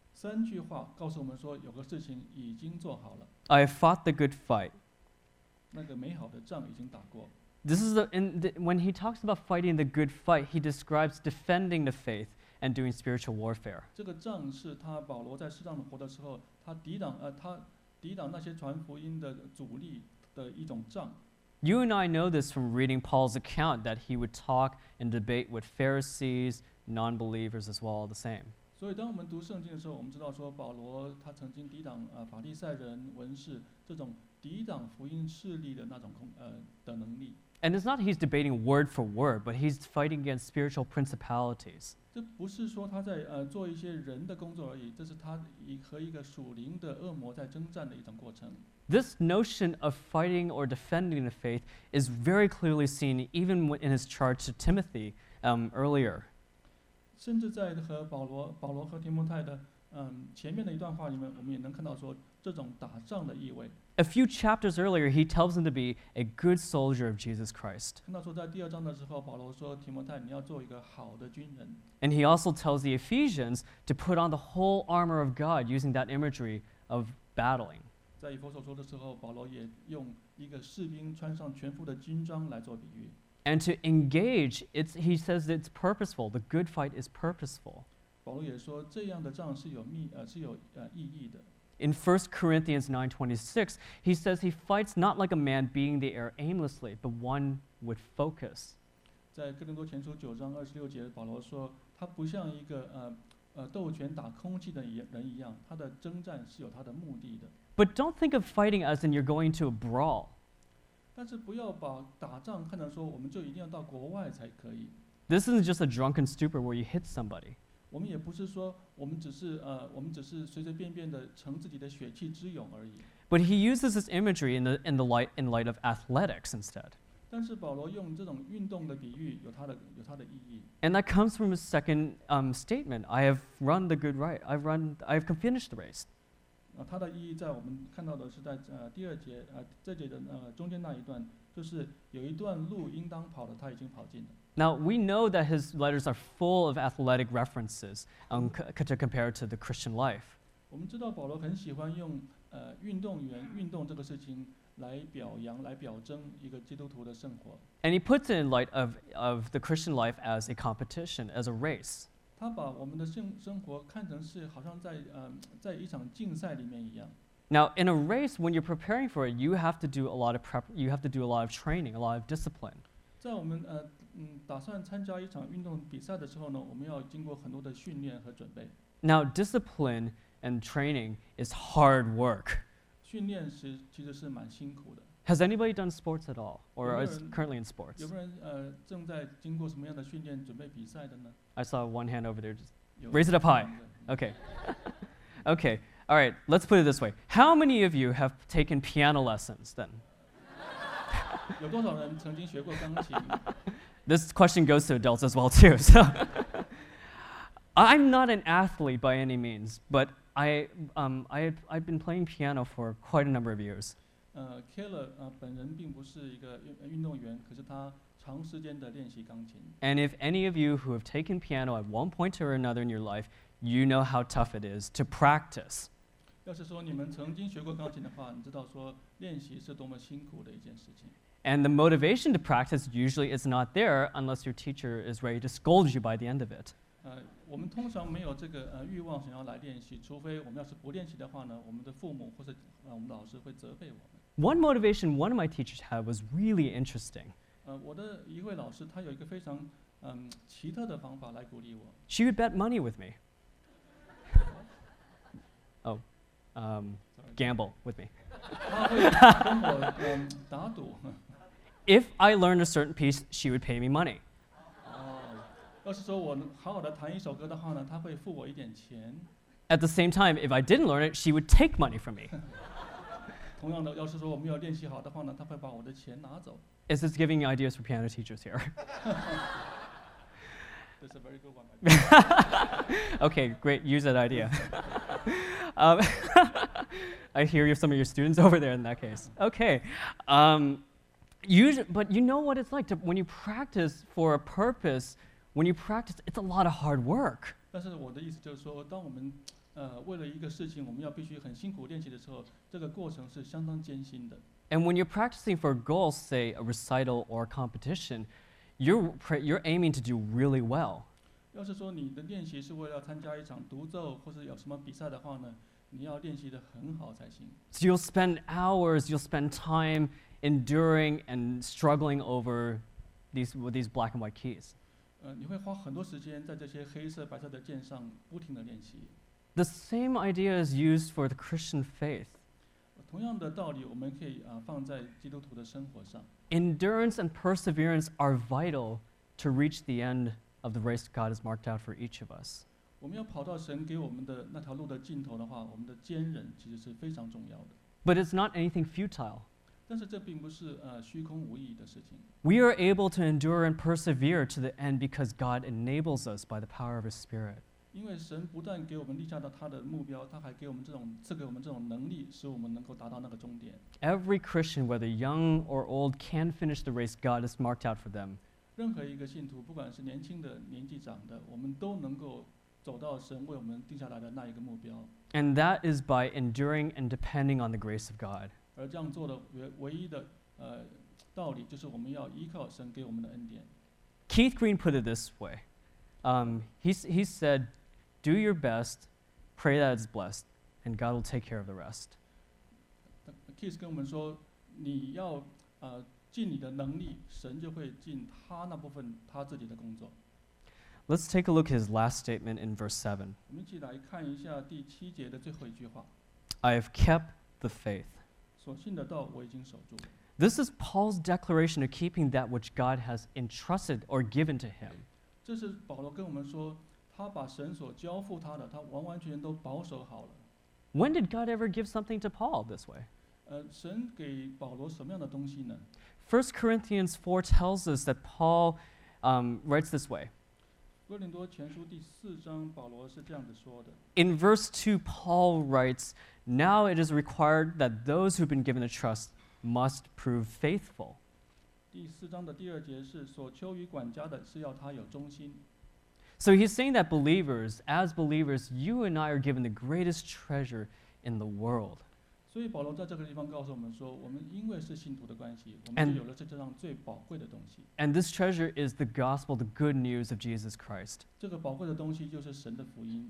3句话告诉我们说，有个事情已经做好了， I have fought the good fight. 那个美好的仗已经打过。 This is when he talks about fighting the good fight, he describes defending the faith and doing spiritual warfare. 这个仗是保罗在世上活的时候，他抵挡那些传福音的阻力的一种仗。 You and I know this from reading Paul's account that he would talk and debate with Pharisees, non-believers as well, the same. 所以，当我们读圣经的时候，我们知道说，保罗他曾经抵挡法利赛人、文士这种抵挡福音势力的那种的能力。 And it's not he's debating word for word, but he's fighting against spiritual principalities. 这不是说他在做一些人的工作而已，这是他和一个属灵的恶魔在征战的一种过程。 This notion of fighting or defending the faith is very clearly seen even in his charge to Timothy earlier. 甚至在和保罗和提摩太的前面的一段话里面，我们也能看到说这种打仗的意味。 A few chapters earlier, he tells him to be a good soldier of Jesus Christ. 看到说在第2章的时候，保罗说提摩太你要做一个好的军人。 And he also tells the Ephesians to put on the whole armor of God, using that imagery of battling. 在以弗所说的时候，保罗也用一个士兵穿上全副的军装来做比喻。 And to engage, he says it's purposeful. The good fight is purposeful. 保罗也说这样的仗是有意义的。 In 1 Corinthians 9:26, he says he fights not like a man beating the air aimlessly, but one with focus. 在哥林多前书9章26节，保罗说他不像一个斗拳打空气的人一样，他的征战是有他的目的的。 But don't think of fighting as in you're going to a brawl. 但是不要把打仗看成说我们就一定要到国外才可以。 This isn't just a drunken stupor where you hit somebody. 我们也不是说我们只是随随便便的逞自己的血气之勇而已。 But he uses this imagery in light of athletics instead. 但是保罗用这种运动的比喻有它的意义。 And that comes from his second statement. I have run the good right. I've finished the race. 它的意义在我们看到的是在第2节这节的中间那一段，就是有一段路应当跑的他已经跑尽了。 Now, we know that his letters are full of athletic references to compare to the Christian life. 我们知道保罗很喜欢用运动这个事情来表扬、来表征一个基督徒的生活。 And he puts it in light of the Christian life as a competition, as a race. 他把我们的生活看成是好像在一场竞赛里面一样。 Now, in a race, when you're preparing for it, you have to do a lot of training, a lot of discipline. 在我们打算参加一场运动比赛的时候呢，我们要经过很多的训练和准备。 Now, discipline and training is hard work. 训练其实是蛮辛苦的。 Has anybody done sports at all, or is currently in 有 sports? 没有人正在经过什么样的训练准备比赛的呢？ I saw one hand over there. Just 有 raise it up high. Okay. Okay. All right. Let's put it this way. How many of you have taken piano lessons then? 有多少人曾经学过钢琴？ This question goes to adults as well too. So, I'm not an athlete by any means, but I've been playing piano for quite a number of years. Keller 本人并不是一个运动员，可是他长时间的练习钢琴。 And if any of you who have taken piano at one point or another in your life, you know how tough it is to practice. 要是说你们曾经学过钢琴的话，你知道说练习是多么辛苦的一件事情。 And the motivation to practice usually is not there unless your teacher is ready to scold you by the end of it. 我们通常没有这个欲望想要来练习，除非我们要是不练习的话呢，我们的父母或者我们的老师会责备我们。 One motivation one of my teachers had was really interesting. 我的一位老师，他有一个非常奇特的方法来鼓励我。 She would bet money with me. Oh, Sorry. gamble with me. 他会跟我打赌。 If I learned a certain piece, she would pay me money. 要是说我能好好的弹一首歌的话呢，他会付我一点钱。 At the same time, if I didn't learn it, she would take money from me. 同样的，要是说我没有练习好的话呢，他会把我的钱拿走。 Is this giving you ideas for piano teachers here? That's a very good one. Okay, great. Use that idea. um, I hear you have some of your students over there in that case. Okay. But you know what it's like when you practice for a purpose, when you practice, it's a lot of hard work. 但是我的意思就是说，当我们为了一个事情，我们要必须很辛苦练习的时候，这个过程是相当艰辛的。 And when you're practicing for a goal, say a recital or a competition, you're aiming to do really well. 要是说你的练习是为了参加一场独奏或是有什么比赛的话呢，你要练习得很好才行。 So you'll spend hours, you'll spend time enduring and struggling over these black and white keys. 你会花很多时间在这些黑色、白色的键上不停地练习。 The same idea is used for the Christian faith. 同样的道理，我们可以放在基督徒的生活上。 Endurance and perseverance are vital to reach the end of the race God has marked out for each of us. 我们要跑到神给我们的那条路的尽头的话，我们的坚韧其实是非常重要的。 But it's not anything futile. 但是这并不是虚空无益的事情。 We are able to endure and persevere to the end because God enables us by the power of His Spirit. 因为神不但给我们立下了他的目标，他还给我们赐给我们这种能力，使我们能够达到那个终点。 Every Christian, whether young or old, can finish the race God has marked out for them. 任何一个信徒，不管是年轻的、年纪长的，我们都能够走到神为我们定下来的那一个目标。 And that is by enduring and depending on the grace of God. 而这样做的唯一的道理，就是我们要依靠神给我们的恩典。 Keith Green put it this way. He said, do your best, pray that it's blessed, and God will take care of the rest. Keith 跟我们说，你要尽你的能力，神就会尽他那部分他自己的工作。 Let's take a look at his last statement in verse 7. 我们一起来看一下第7节的最后一句话： I have kept the faith. 所信的道我已经守住了。 This is Paul's declaration of keeping that which God has entrusted or given to him. 这是保罗跟我们说，他把神所交付他的，他完完全全都保守好了。 When did God ever give something to Paul this way? 神给保罗什么样的东西呢？ 1 Corinthians 4 tells us that Paul writes this way. 哥林多前书第4章，保罗是这样子说的。 In verse 2, Paul writes, Now it is required that those who've been given a trust must prove faithful. 第4章的第2节是所求于管家的，是要他有忠心。 So he's saying that as believers, you and I are given the greatest treasure in the world. 所以保罗在这个地方告诉我们说，我们因为是信徒的关系，我们就有了世界上最宝贵的东西。 And this treasure is the gospel, the good news of Jesus Christ. 这个宝贵的东西就是神的福音，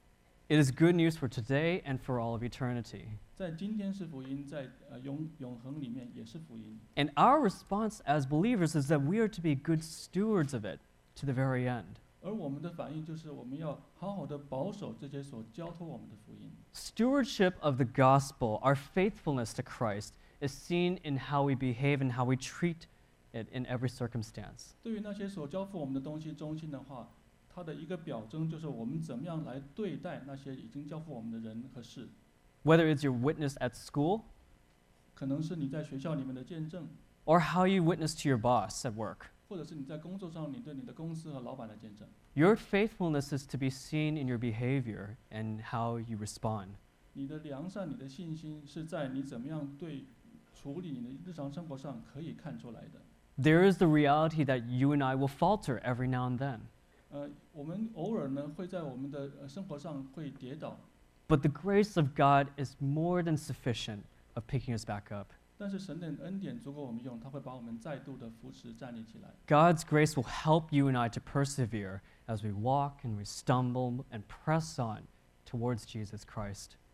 It is good news for today and for all of eternity. 在今天是福音，在永恒里面也是福音。 And our response as believers is that we are to be good stewards of it to the very end. 而我们的反应就是，我们要好好的保守这些所交托我们的福音。 Stewardship of the gospel, our faithfulness to Christ, is seen in how we behave and how we treat it in every circumstance. 对于那些所交付我们的东西忠心的话，它的一个表征就是我们怎么样来对待那些已经交付我们的人和事。 Whether it's your witness at school 可能是你在学校里面的见证， or how you witness to your boss at work. 或者是你在工作上你对你的公司和老板的见证。 Your faithfulness is to be seen in your behavior and how you respond. 你的良善、你的信心是在你怎么样处理你的日常生活上可以看出来的。 There is the reality that you and I will falter every now and then. 我们偶尔呢会在我们的生活上会跌倒， But the grace of God is more than sufficient of picking us back up. 但是神的恩典足够我们用，他会把我们再度的扶持站立起来。 God's grace will help you and I to persevere as we walk and we stumble and press on towards Jesus Christ.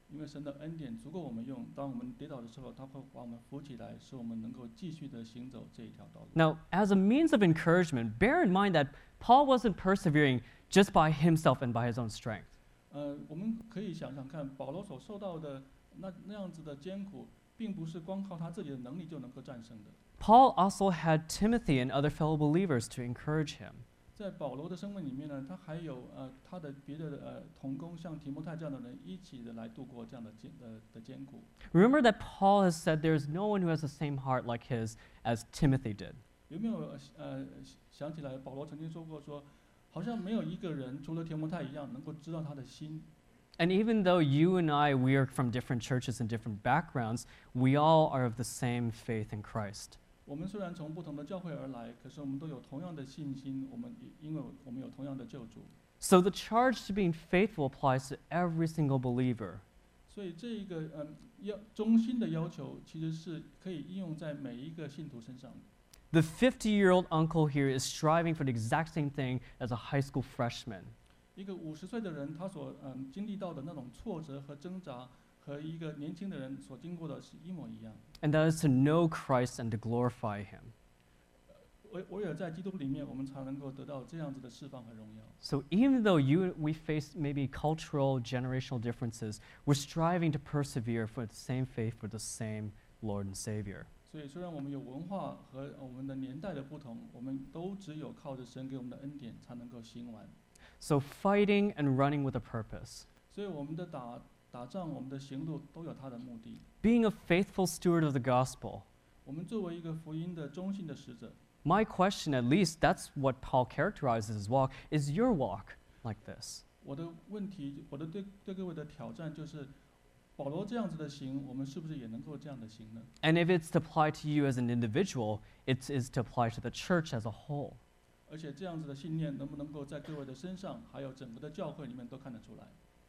因为神的恩典足够我们用。当我们跌倒的时候，他会把我们扶起来，使我们能够继续的行走这一条道路。 Now, as a means of encouragement, bear in mind that Paul wasn't persevering just by himself and by his own strength. 我们可以想想看，保罗所受到的那样子的艰苦，并不是光靠他自己的能力就能够战胜的。 Paul also had Timothy and other fellow believers to encourage him. 在保罗的生命里面呢，他还有他的别的同工，像提摩太这样的人一起的来度过这样的艰苦。 Remember that Paul has said there is no one who has the same heart like his as Timothy did. 有没有想起来，保罗曾经说过说，好像没有一个人除了提摩太一样能够知道他的心。 And even though you and I, we are from different churches and different backgrounds, we all are of the same faith in Christ. 我们虽然从不同的教会而来，可是我们都有同样的信心。因为我们有同样的救主， So the charge to being faithful applies to every single believer. 所以这一个忠心的要求，其实是可以应用在每一个信徒身上。 The 50-year-old uncle here is striving for the exact same thing as a high school freshman. 一个50岁的人，他所经历到的那种挫折和挣扎，和一个年轻的人所经过的是一模一样。 And that is to know Christ and to glorify him. 唯有在基督里面，我们才能够得到这样子的释放和荣耀。 So even though we face maybe cultural, generational differences, we're striving to persevere for the same faith, for the same Lord and Savior. 所以，虽然我们有文化和我们的年代的不同，我们都只有靠着神给我们的恩典，才能够行完。 So fighting and running with a purpose. 所以，我们的打仗，我们的行路都有它的目的。 Being a faithful steward of the gospel. 我们作为一个福音的忠信的使者， My question, at least that's what Paul characterizes his walk, is your walk like this? 我的问题，我的对各位的挑战就是，保罗这样子的行，我们是不是也能够这样的行呢？ And if it's to apply to you as an individual, it is to apply to the church as a whole. 而且这样子的信念能不能够在各位的身上，还有整个的教会里面都看得出来？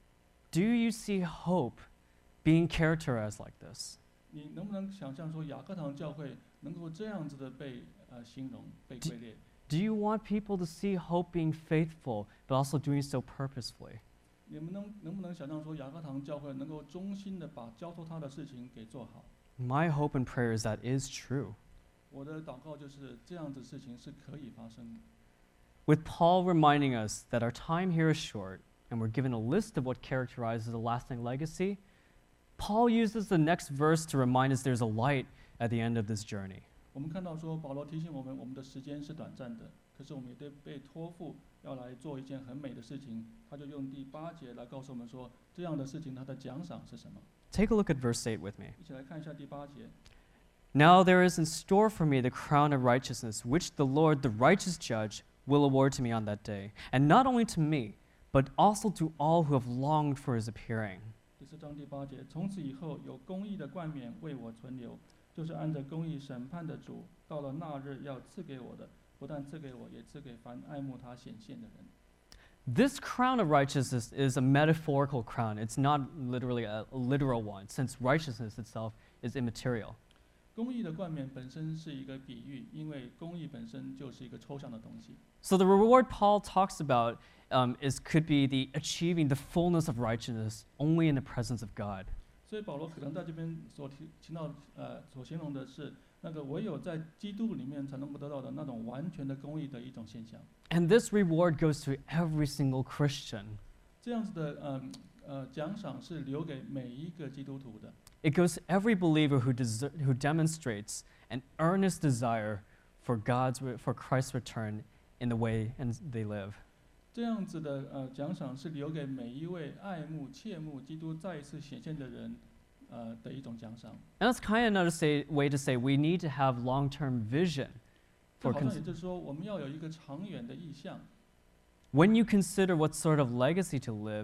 Do you see hope being characterized like this? 你能不能想象说雅各堂教会能够这样子的被形容、被归列？ Do you want people to see hope being faithful, but also doing so purposefully? 你们能不能想象说雅各堂教会能够忠心的把交托他的事情给做好？ My hope and prayer is that is true. 我的祷告就是这样子事情是可以发生的。 With Paul reminding us that our time here is short, and we're given a list of what characterizes a lasting legacy, Paul uses the next verse to remind us there's a light at the end of this journey. 我们看到说保罗提醒我们，我们的时间是短暂的，可是我们也得被托付要来做一件很美的事情。他就用第8节来告诉我们说，这样的事情它的奖赏是什么？ Take a look at verse 8 with me. 一起来看一下第8节。 Now there is in store for me the crown of righteousness, which the Lord, the righteous judge, will award to me on that day, and not only to me, but also to all who have longed for his appearing. 第4章第8节，从此以后有公义的冠冕为我存留，就是按着公义审判的主，到了那日要赐给我的，不但赐给我，也赐给凡爱慕他显现的人。 This crown of righteousness is a metaphorical crown. It's not literally a literal one, since righteousness itself is immaterial. 公义的冠冕本身是一个比喻，因为公义本身就是一个抽象的东西。 So the reward Paul talks about could be the achieving the fullness of righteousness only in the presence of God. 所以保罗可能在这边所形容的是那个唯有在基督里面才能够得到的那种完全的公义的一种现象。 And this reward goes to every single Christian. 这样子的奖赏是留给每一个基督徒的。 It goes to every believer who demonstrates an earnest desire for Christ's return in the way and they live. 这样子的奖赏是留给每一位爱慕、切慕基督再一次显现的人的一种奖赏。 And that's kind of another way to say we need to have long-term vision. 这 For 好像也就是说，我们要有一个长远的意向。 when you consider what sort of legacy to live,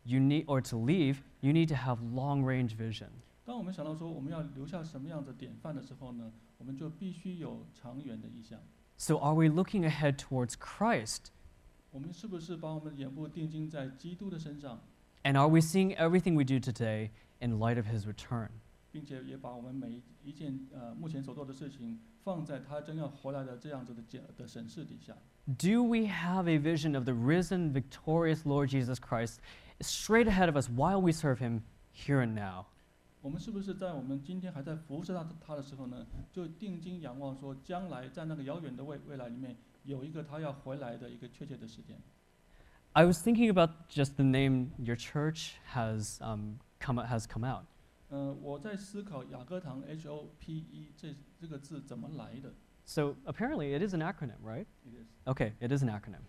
to leave, you need to have long-range vision. 当我们想到说我们要留下什么样的典范的时候呢，我们就必须有长远的意向。 So are we looking ahead towards Christ? 我们是不是把我们的眼部定睛在基督的身上， And are we seeing everything we do today in light of his return? 并且也把我们每一件目前所做的事情放在他将要回来的这样子的审视底下？ Do we have a vision of the risen, victorious Lord Jesus Christ straight ahead of us while we serve him here and now. 我们是不是在我们今天还在服侍他的时候呢，就定睛仰望说，将来在那个遥远的未来里面，有一个他要回来的一个确切的时间。 I was thinking about just the name your church has come out. 我在思考雅各堂 HOPE 这个字怎么来的。 So apparently it is an acronym, right? It is. Okay, it is an acronym.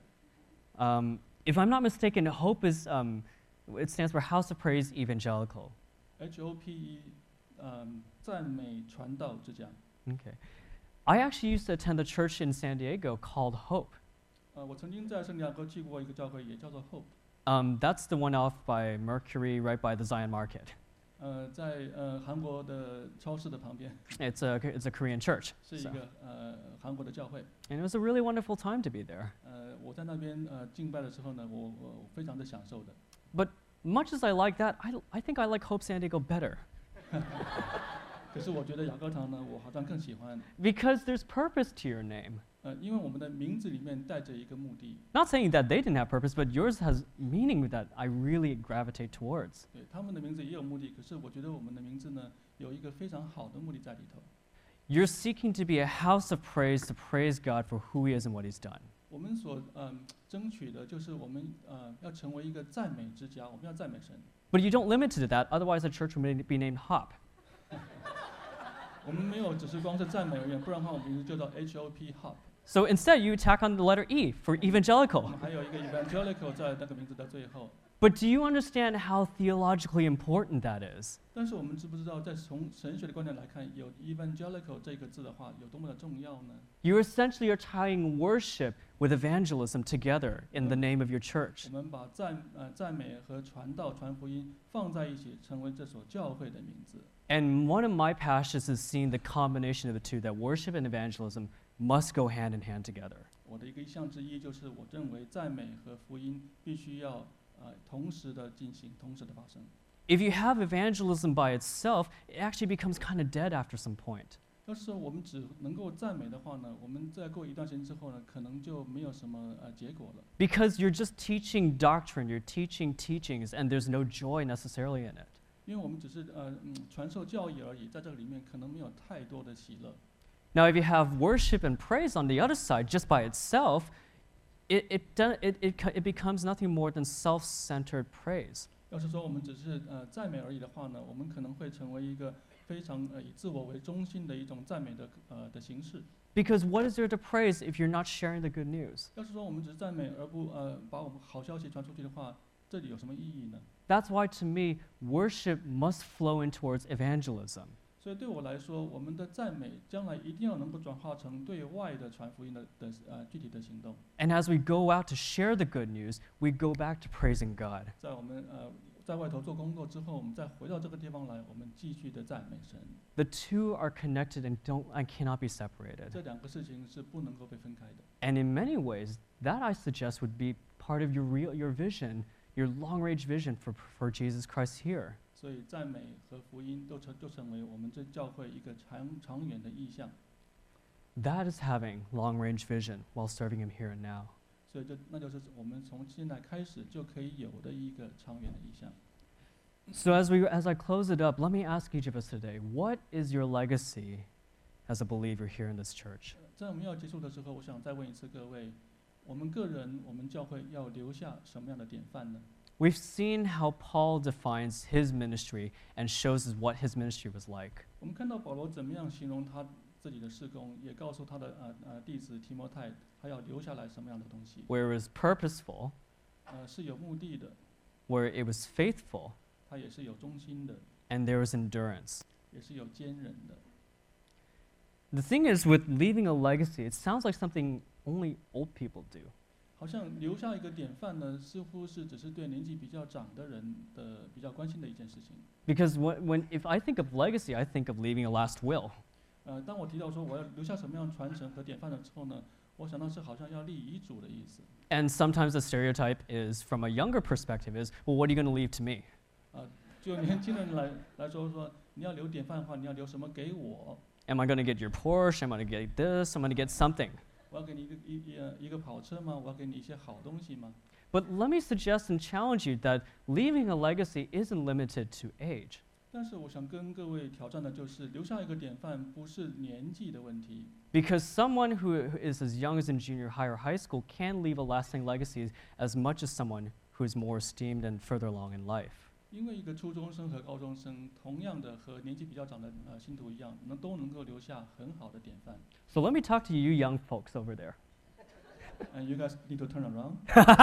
If I'm not mistaken, HOPE is it stands for House of Praise Evangelical. HOPE 赞美传道之家。 Okay. I actually used to attend a church in San Diego called Hope. 我曾经在圣地亚哥去过一个教会，也叫做 Hope。 That's the one off by Mercury, right by the Zion Market. 在韩国的超市的旁边， It's a Korean church. 是一 So- 个韩国的教会。 And it was a really wonderful time to be there. 我在那边敬拜的时候呢，我非常的享受的。 Much as I like that, I think I like Hope San Diego better 可是我觉得雅各堂呢，我好像更喜欢， because there's purpose to your name. 因为我们的名字里面带着一个目的。 Not saying that they didn't have purpose, but yours has meaning that I really gravitate towards. 对，他们的名字也有目的，可是我觉得我们的名字呢，有一个非常好的目的在里头。 You're seeking to be a house of praise to praise God for who He is and what He's done. 我们所争取的就是我们要成为一个赞美之家，我们要赞美神。 But you don't limit it to that, otherwise the church would be named HOP. 我们没有只是光是赞美而已，不然的话我们名字就叫 HOP Hub。 So instead, you tack on the letter E for 我 evangelical. 们还有一个 Evangelical 在那个名字的最后。 But do you understand how theologically important that is? 但是我们知不知道，从神学的观点来看，有 Evangelical 这个字的话，有多么的重要呢？ You essentially are tying worship with evangelism together in the name of your 我 church. 们把赞美和传道、传福音放在一起，成为这所教会的名字。 And one of my passions is seeing the combination of the two, that worship and evangelism must go hand in hand together. 我的一个意向之一就是，我认为赞美和福音必须要同时的进行，同时的发生。 If you have evangelism by itself, it actually becomes kind of dead after some point. 要是说我们只能够赞美的话呢，我们再过一段时间之后呢，可能就没有什么结果了。 Because you're just teaching doctrine, you're teaching teachings, and there's no joy necessarily in it. 因为我们只是传授教义而已，在这个里面可能没有太多的喜乐。 Now, if you have worship and praise on the other side just by itself, it becomes nothing more than self-centered praise. 要是说我们只是赞美而已的话呢，我们可能会成为一个非常以自我为中心的一种赞美的形式。 Because what is there to praise if you're not sharing the good news? 要是说我们只是赞美而不把我们好消息传出去的话，这里有什么意义呢？ That's why, to me, worship must flow in towards evangelism. 所以对我来说，我们的赞美将来一定要能够转化成对外的传福音的具体的行动。 And as we go out to share the good news, we go back to praising God. 在我们在外头做工作之后，我们再回到这个地方来，我们继续的赞美神。 The two are connected and cannot be separated. 这两个事情是不能够被分开的。 And in many ways, that I suggest would be part of your vision, your long-range vision for Jesus Christ here. 所以赞美和福音就成为我们这教会一个长远的意向。 That is having long-range vision while serving Him here and now. 所以那就是我们从现在开始就可以有的一个长远的意向。 So as I close it up, let me ask each of us today, what is your legacy as a believer here in this church? 在我们要结束的时候，我想再问一次各位，我们个人，我们教会要留下什么样的典范呢？ We've seen how Paul defines his ministry and shows us what his ministry was like. 我们看到保罗怎么样形容他自己的事工，也告诉他的弟子提摩太，他要留下来什么样的东西。 Where it was purposeful, 是有目的的， where it was faithful, 他也是有忠心的， and there was endurance. 也是有坚韧的。 The thing is, with leaving a legacy, it sounds like something only old people do. 好像留下一个典范呢，似乎是只是对年纪比较长的人的比较关心的一件事情。 Because if I think of legacy, I think of leaving a last will. 当我提到说我要留下什么样传承和典范的时候呢，我想到是好像要立遗嘱的意思。 And sometimes the stereotype is, from a younger perspective, is, well, what are you going to leave to me? 就年轻人来说你要留典范的话，你要留什么给我？ Am I going to get your Porsche? Am I going to get this? I'm going to get something. 我要给你一个跑车吗？我要给你一些好东西吗？ But let me suggest and challenge you that leaving a legacy isn't limited to age. 但是我想跟各位挑战的就是留下一个典范，不是年纪的问题。 Because someone who is as young as in junior high or high school can leave a lasting legacy as much as someone who is more esteemed and further along in life. 因为一个初中生和高中生，同样的和年纪比较长的信徒一样，都能够留下很好的典范。 So let me talk to you young folks over there. And you guys need to turn around.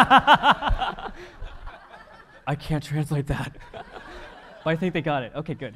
I can't translate that. But I think they got it. Okay, good.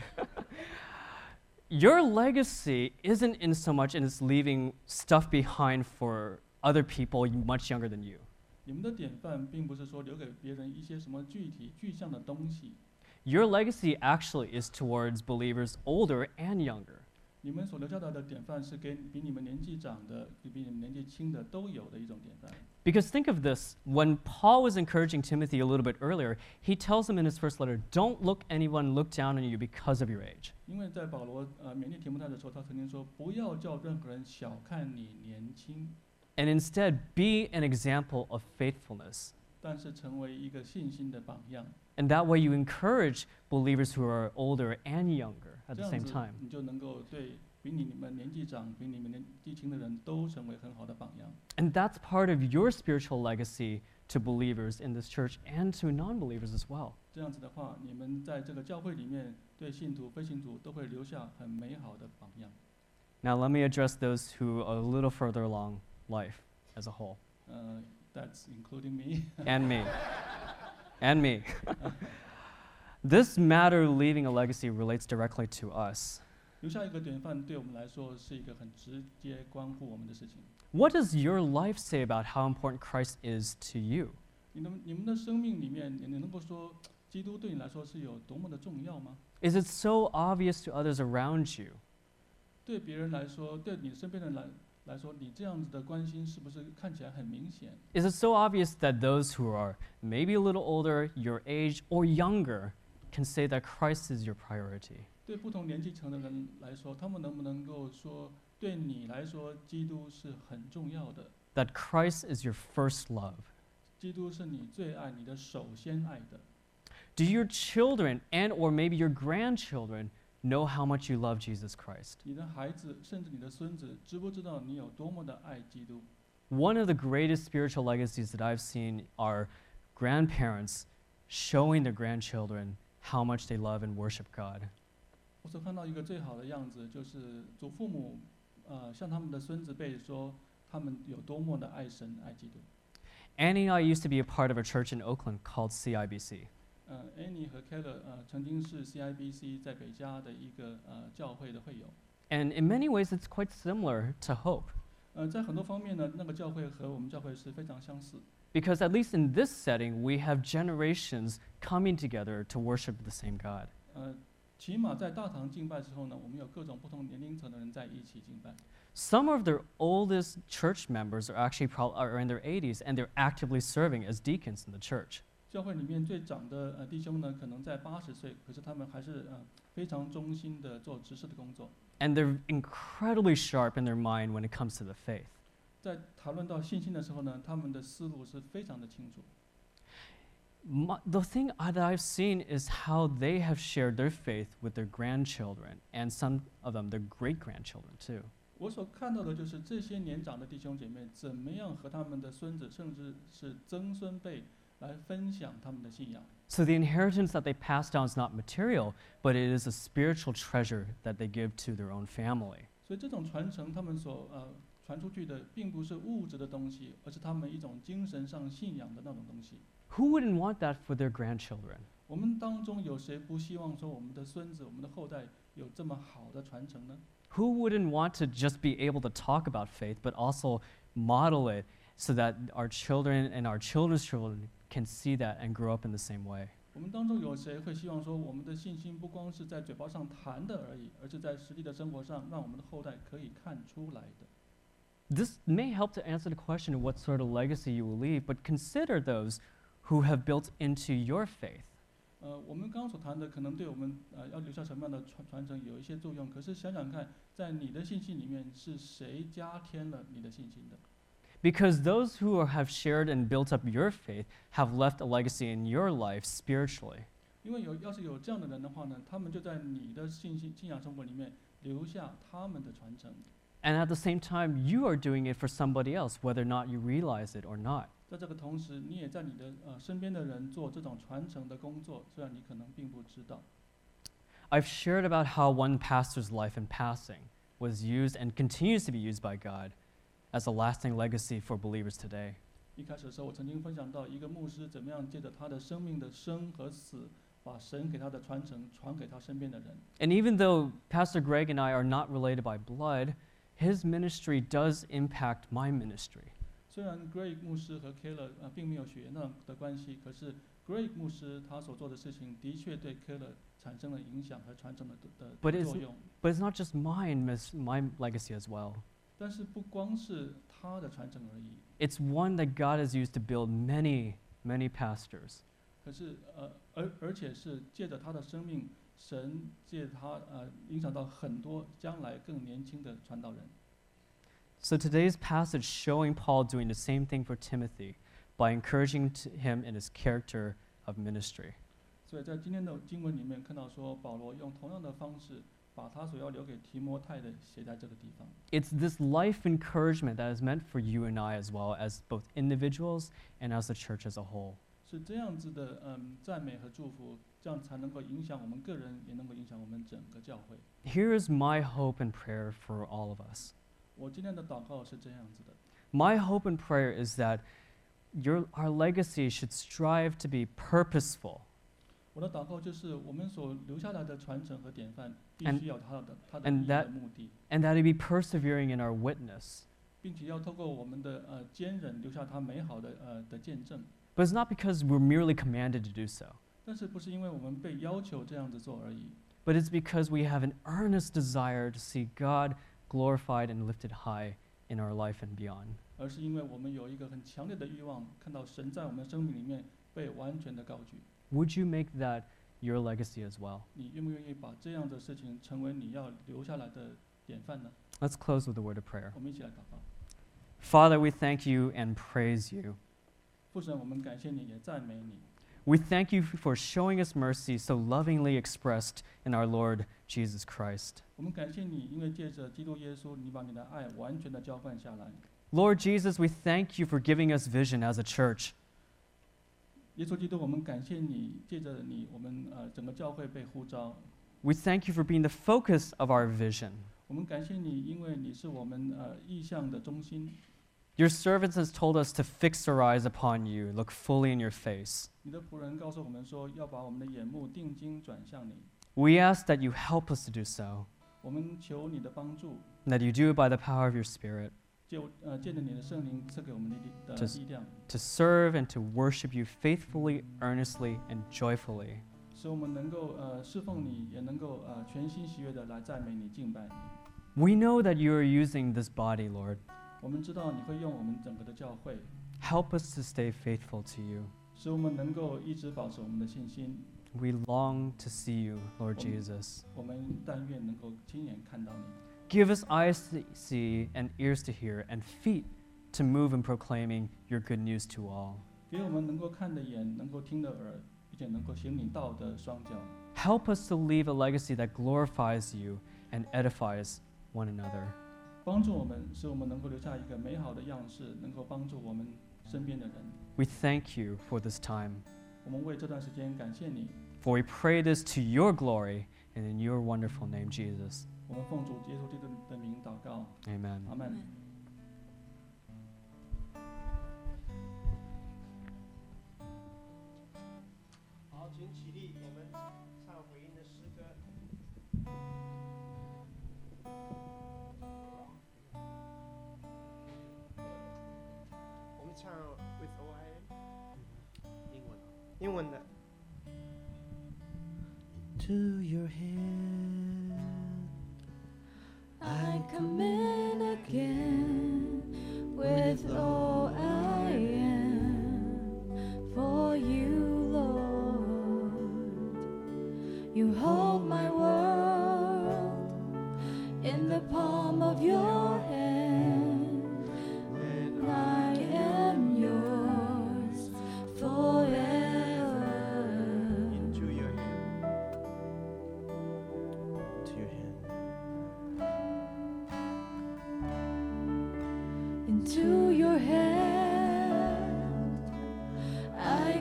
Your legacy isn't in so much in it's leaving stuff behind for other people much younger than you. 你们的典范并不是说留给别人一些什么具象的东西， Your legacy actually is towards believers older and younger. 你们所留下来的典范是给比你们年纪长的、比你们年纪轻的都有的一种典范。 Because think of this, when Paul was encouraging Timothy a little bit earlier, he tells him in his first letter, don't look anyone look down on you because of your age. 因为在保罗勉励提摩太的时候，他曾经说：“不要叫任何人小看你年轻， And instead, be an example of faithfulness. 但是成为一个信心的榜样。 And that way you encourage believers who are older and younger at 这 the 样 same 子 time. 你就能够对比你们年纪长、比你们年纪轻的人都成为很好的榜样。 And that's part of your spiritual legacy to believers in this church and to non-believers as well. 这样子的话，你们在这个教会里面对信徒、非信徒都会留下很美好的榜样。 Now let me address those who are a little further along life as a whole. That's including me. And me. And me. This matter, leaving a legacy, relates directly to us. 留下一个典范，对我们来说是一个很直接关乎我们的事情。 What does your life say about how important Christ is to you? 你们的生命里面，你能够说基督对你来说是有多么的重要吗？ Is it so obvious to others around you? 对别人来说，对你身边的人来说，你这样子的关心是不是看起来很明显？ Is it so obvious that those who are maybe a little older, your age, or younger can say that Christ is your priority? 对不同年纪层的人来说，他们能不能够说，对你来说，基督是很重要的， That Christ is your first love? 基督是你最爱、你的首先爱的。 Do your children and or maybe your grandchildren know how much you love Jesus Christ? 你的孩子，甚至你的孙子，知不知道你有多么的爱基督？ One of the greatest spiritual legacies that I've seen are grandparents showing their grandchildren how much they love and worship God. 我所看到一个最好的样子，就是祖父母，向他们的孙子辈说，他们有多么的爱神、爱基督。 Annie and I used to be a part of a church in Oakland called CIBC. Annie 和 Keller 曾经是 CIBC 在北加的一个教会的会友。 And in many ways, it's quite similar to Hope. 在很多方面呢，那个教会和我们教会是非常相似。 Because at least in this setting, we have generations coming together to worship the same God. 起码在大堂敬拜之后呢，我们有各种不同年龄层的人在一起敬拜。 Some of their oldest church members are actually are in their 80s, and they're actively serving as deacons in the church. 教会里面最长的弟兄呢，可能在80岁，可是他们还是非常忠心的做执事的工作。 And they're incredibly sharp in their mind when it comes to the faith. 在谈论到信心的时候呢，他们的思路是非常的清楚。 The thing that I've seen is how they have shared their faith with their grandchildren, and some of them, their great-grandchildren too. 我所看到的就是这些年长的弟兄姐妹怎么样和他们的孙子，甚至是曾孙辈来分享他们的信仰。 So the inheritance that they pass down is not material, but it is a spiritual treasure that they give to their own family. 所以这种传承，他们所传出去的，并不是物质的东西，而是他们一种精神上信仰的那种东西。 Who wouldn't want that for their grandchildren? 我们当中有谁不希望说我们的孙子、我们的后代有这么好的传承呢？ Who wouldn't want to just be able to talk about faith, but also model it so that our children and our children's children can see that and grow up in the same way? 我们当中有谁会希望说，我们的信心不光是在嘴巴上谈的而已，而是在实际的生活上，让我们的后代可以看出来的？ This may help to answer the question of what sort of legacy you will leave, but consider those who have built into your faith. 我们刚刚所谈的，可能对我们要留下什么样的传承有一些作用。可是想想看，在你的信心里面，是谁加添了你的信心的？ Because those who have shared and built up your faith have left a legacy in your life spiritually. 因为要是有这样的人的话呢，他们就在你的信仰生活里面留下他们的传承。 And at the same time, you are doing it for somebody else, whether or not you realize it or not. 在这个同时，你也在你的身边的人做这种传承的工作，虽然你可能并不知道。 I've shared about how one pastor's life in passing was used and continues to be used by God as a lasting legacy for believers today. 一开始的时候，我曾经分享到一个牧师怎么样借着他的生命的生和死，把神给他的传承传给他身边的人。 And even though Pastor Greg and I are not related by blood, his ministry does impact my ministry. 虽然 Greg 牧师和 Keller 并没有血缘上的关系，可是 Greg 牧师他所做的事情的确对 Keller 产生了影响和传承的作用。 But it's not just my legacy as well. 但是不光是他的传承而已。 It's one that God has used to build many, many pastors. 可是而且是借着他的生命，神借他影响到很多将来更年轻的传道人。 So today's passage showing Paul doing the same thing for Timothy by encouraging him in his character of ministry. 所以在今天的经文里面看到说，保罗用同样的方式，把他所要留给提摩太的写在这个地方。 It's this life encouragement that is meant for you and I as well as both individuals and as the church as a whole. 是这样子的赞美和祝福，这样才能够影响我们个人，也能够影响我们整个教会。 Here is my hope and prayer for all of us. 我今天的祷告是这样子的。 My hope and prayer is that our legacy should strive to be purposeful. 我的祷告就是我们所留下来的传承和典范，必须要它的意义的目的， and that it be persevering in our witness. 并且要透过我们的坚忍，留下它美好的见证。 But it's not because we're merely commanded to do so. 但是不是因为我们被要求这样子做而已， But it's because we have an earnest desire to see God glorified and lifted high in our life and beyond. 而是因为我们有一个很强烈的欲望，看到神在我们的生命里面被完全的高举。 Would you make that your legacy as well? 你愿不愿意把这样的事情成为你要留下来的典范呢？ Let's close with a word of prayer. 我们一起来祷告。 Father, we thank you and praise you. 父神，我们感谢你，也赞美你。 We thank you for showing us mercy so lovingly expressed in our Lord Jesus Christ. 我们感谢你，因为借着基督耶稣，你把你的爱完全的浇灌下来。 Lord Jesus, we thank you for giving us vision as a church. 耶稣基督，我们感谢你，借着你，我们整个教会被呼召。 We thank you for being the focus of our vision. 我们感谢你，因为你是我们意向的中心。 Your servants has told us to fix our eyes upon you, look fully in your face. 你的仆人告诉我们说，要把我们的眼目定睛转向你。 We ask that you help us to do so, 我们求你的帮助， and that you do it by the power of your Spirit, 借着你的圣灵赐给我们的力量， to serve and to worship you faithfully, earnestly, and joyfully. 使我们能够侍奉你，也能够全心喜悦的来赞美你、敬拜你。 We know that you are using this body, Lord. 我们知道你会用我们整个的教会， Help us to stay faithful to you. 使我们能够一直保持我们的信心。 We long to see you, Lord Jesus. 我们但愿能够亲眼看到你。 Give us eyes to see and ears to hear and feet to move in proclaiming your good news to all. 给我们能够看的眼，能够听的耳，并且能够行你道的双脚。 Help us to leave a legacy that glorifies you and edifies one another. 帮助我们，使我们能够留下一个美好的样式，能够帮助我们身边的人。 We thank you for this time, 我们为这段时间感谢你， for we pray this to your glory and in your wonderful name, Jesus. 我们奉主耶稣基督的名祷告， Amen. 阿门。 好，请起立，我们唱回应的诗歌。我们唱 With OIM， 英文的。To your hand I come in again with all I am for you, Lord. You hold my world in the palm of your hand. When I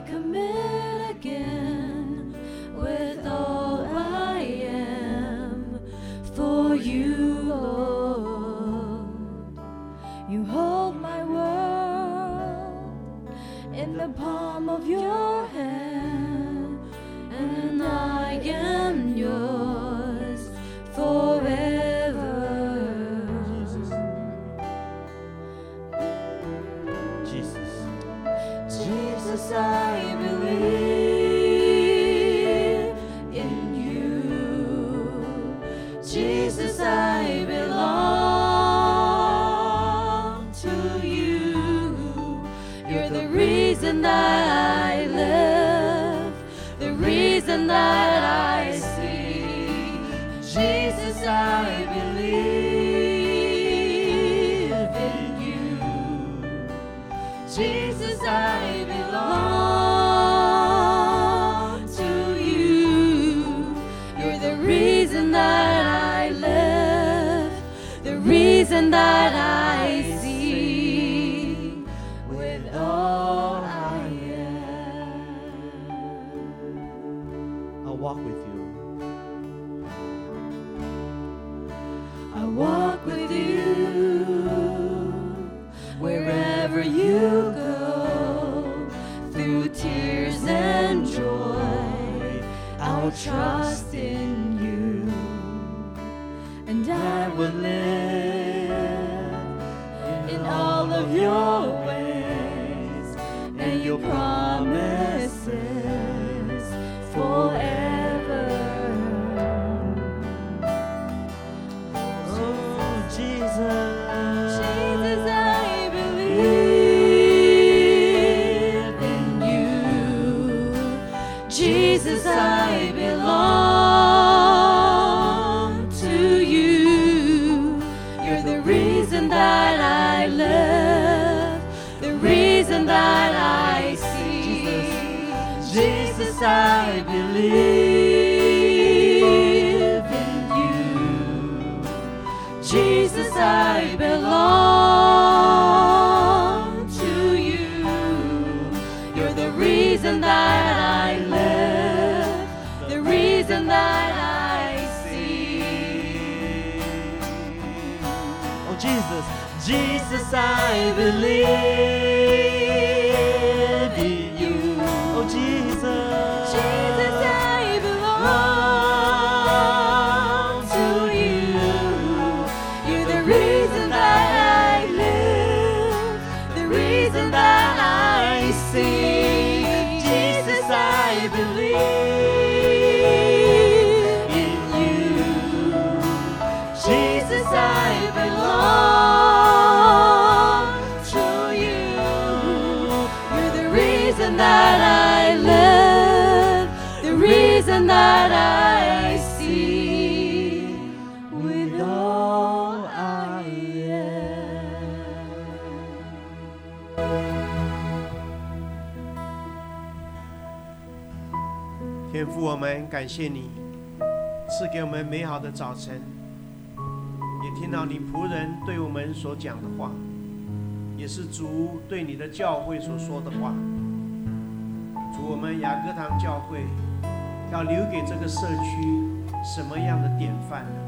commit again with all I am for you, Lord. You hold my world in the palm of your hand, and I am yours forever. Jesus, I believe in you. Jesus, I belong to you. You're the reason that I live, the reason that I see. Jesus, I believe in you. Jesus, I belong to you. You're the reason that I live, the reason that I see with all I am. I'll walk with you. I walk with you wherever you go, through tears and joy. I'll trust in you, and I will live in all of your ways and your promises forever. Oh, Jesus. Jesus, I believe in you. Jesus, I belong to you. You're the reason that I live, the reason that I see. Jesus, I believe in you. Jesus, I belong to you. You're the reason that I live, the reason that I see. Oh, Jesus. Jesus, I believe in you. Oh, Jesus. Jesus, I belong to you. You're the reason that I live, the reason that I see. Jesus, I believe in you. Jesus, I belong to you. You're the reason that I live, the reason that I see with all I am. 天父，我们感谢你赐给我们美好的早晨，也听到你仆人对我们所讲的话，也是主对你的教会所说的话。主，我们雅各堂教会要留给这个社区什么样的典范呢？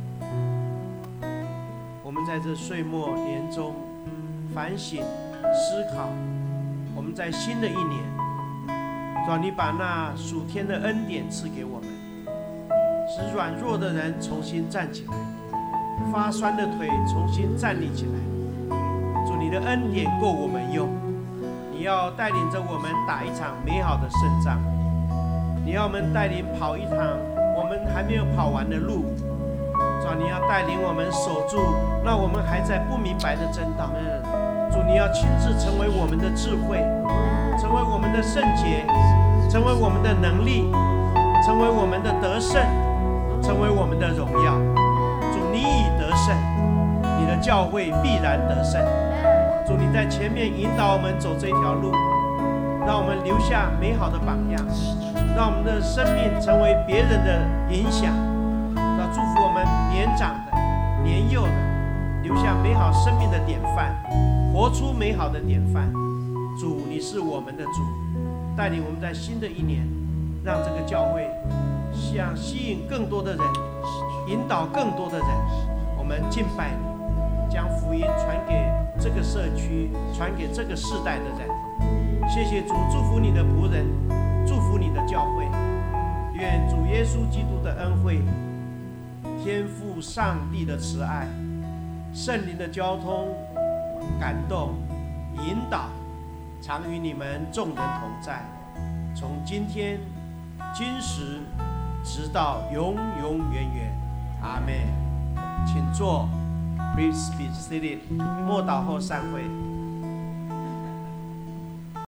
我们在这岁末年终反省思考，我们在新的一年，主，你把那属天的恩典赐给我们，使软弱的人重新站起来，发酸的腿重新站立起来。主，你的恩典够我们用，你要带领着我们打一场美好的胜仗，你要我们带领跑一场我们还没有跑完的路。主，你要带领我们守住那我们还在不明白的真道。主，你要亲自成为我们的智慧，成为我们的圣洁，成为我们的能力，成为我们的得胜，成为我们的荣耀。主，你已得胜，你的教会必然得胜。主，你在前面引导我们走这条路，让我们留下美好的榜样，让我们的生命成为别人的影响，要祝福我们年长的、年幼的，留下美好生命的典范，活出美好的典范。主，你是我们的主， 带领我们在新的一年，让这个教会像吸引更多的人，引导更多的人。我们敬拜你，将福音传给这个社区，传给这个世代的人。谢谢主，祝福你的仆人，祝福你的教会。愿主耶稣基督的恩惠、天父上帝的慈爱、圣灵的交通、感动、引导，常与你们众人同在，从今天、今时，直到永永远远。阿们。请坐 ，Please be seated。默祷后散会。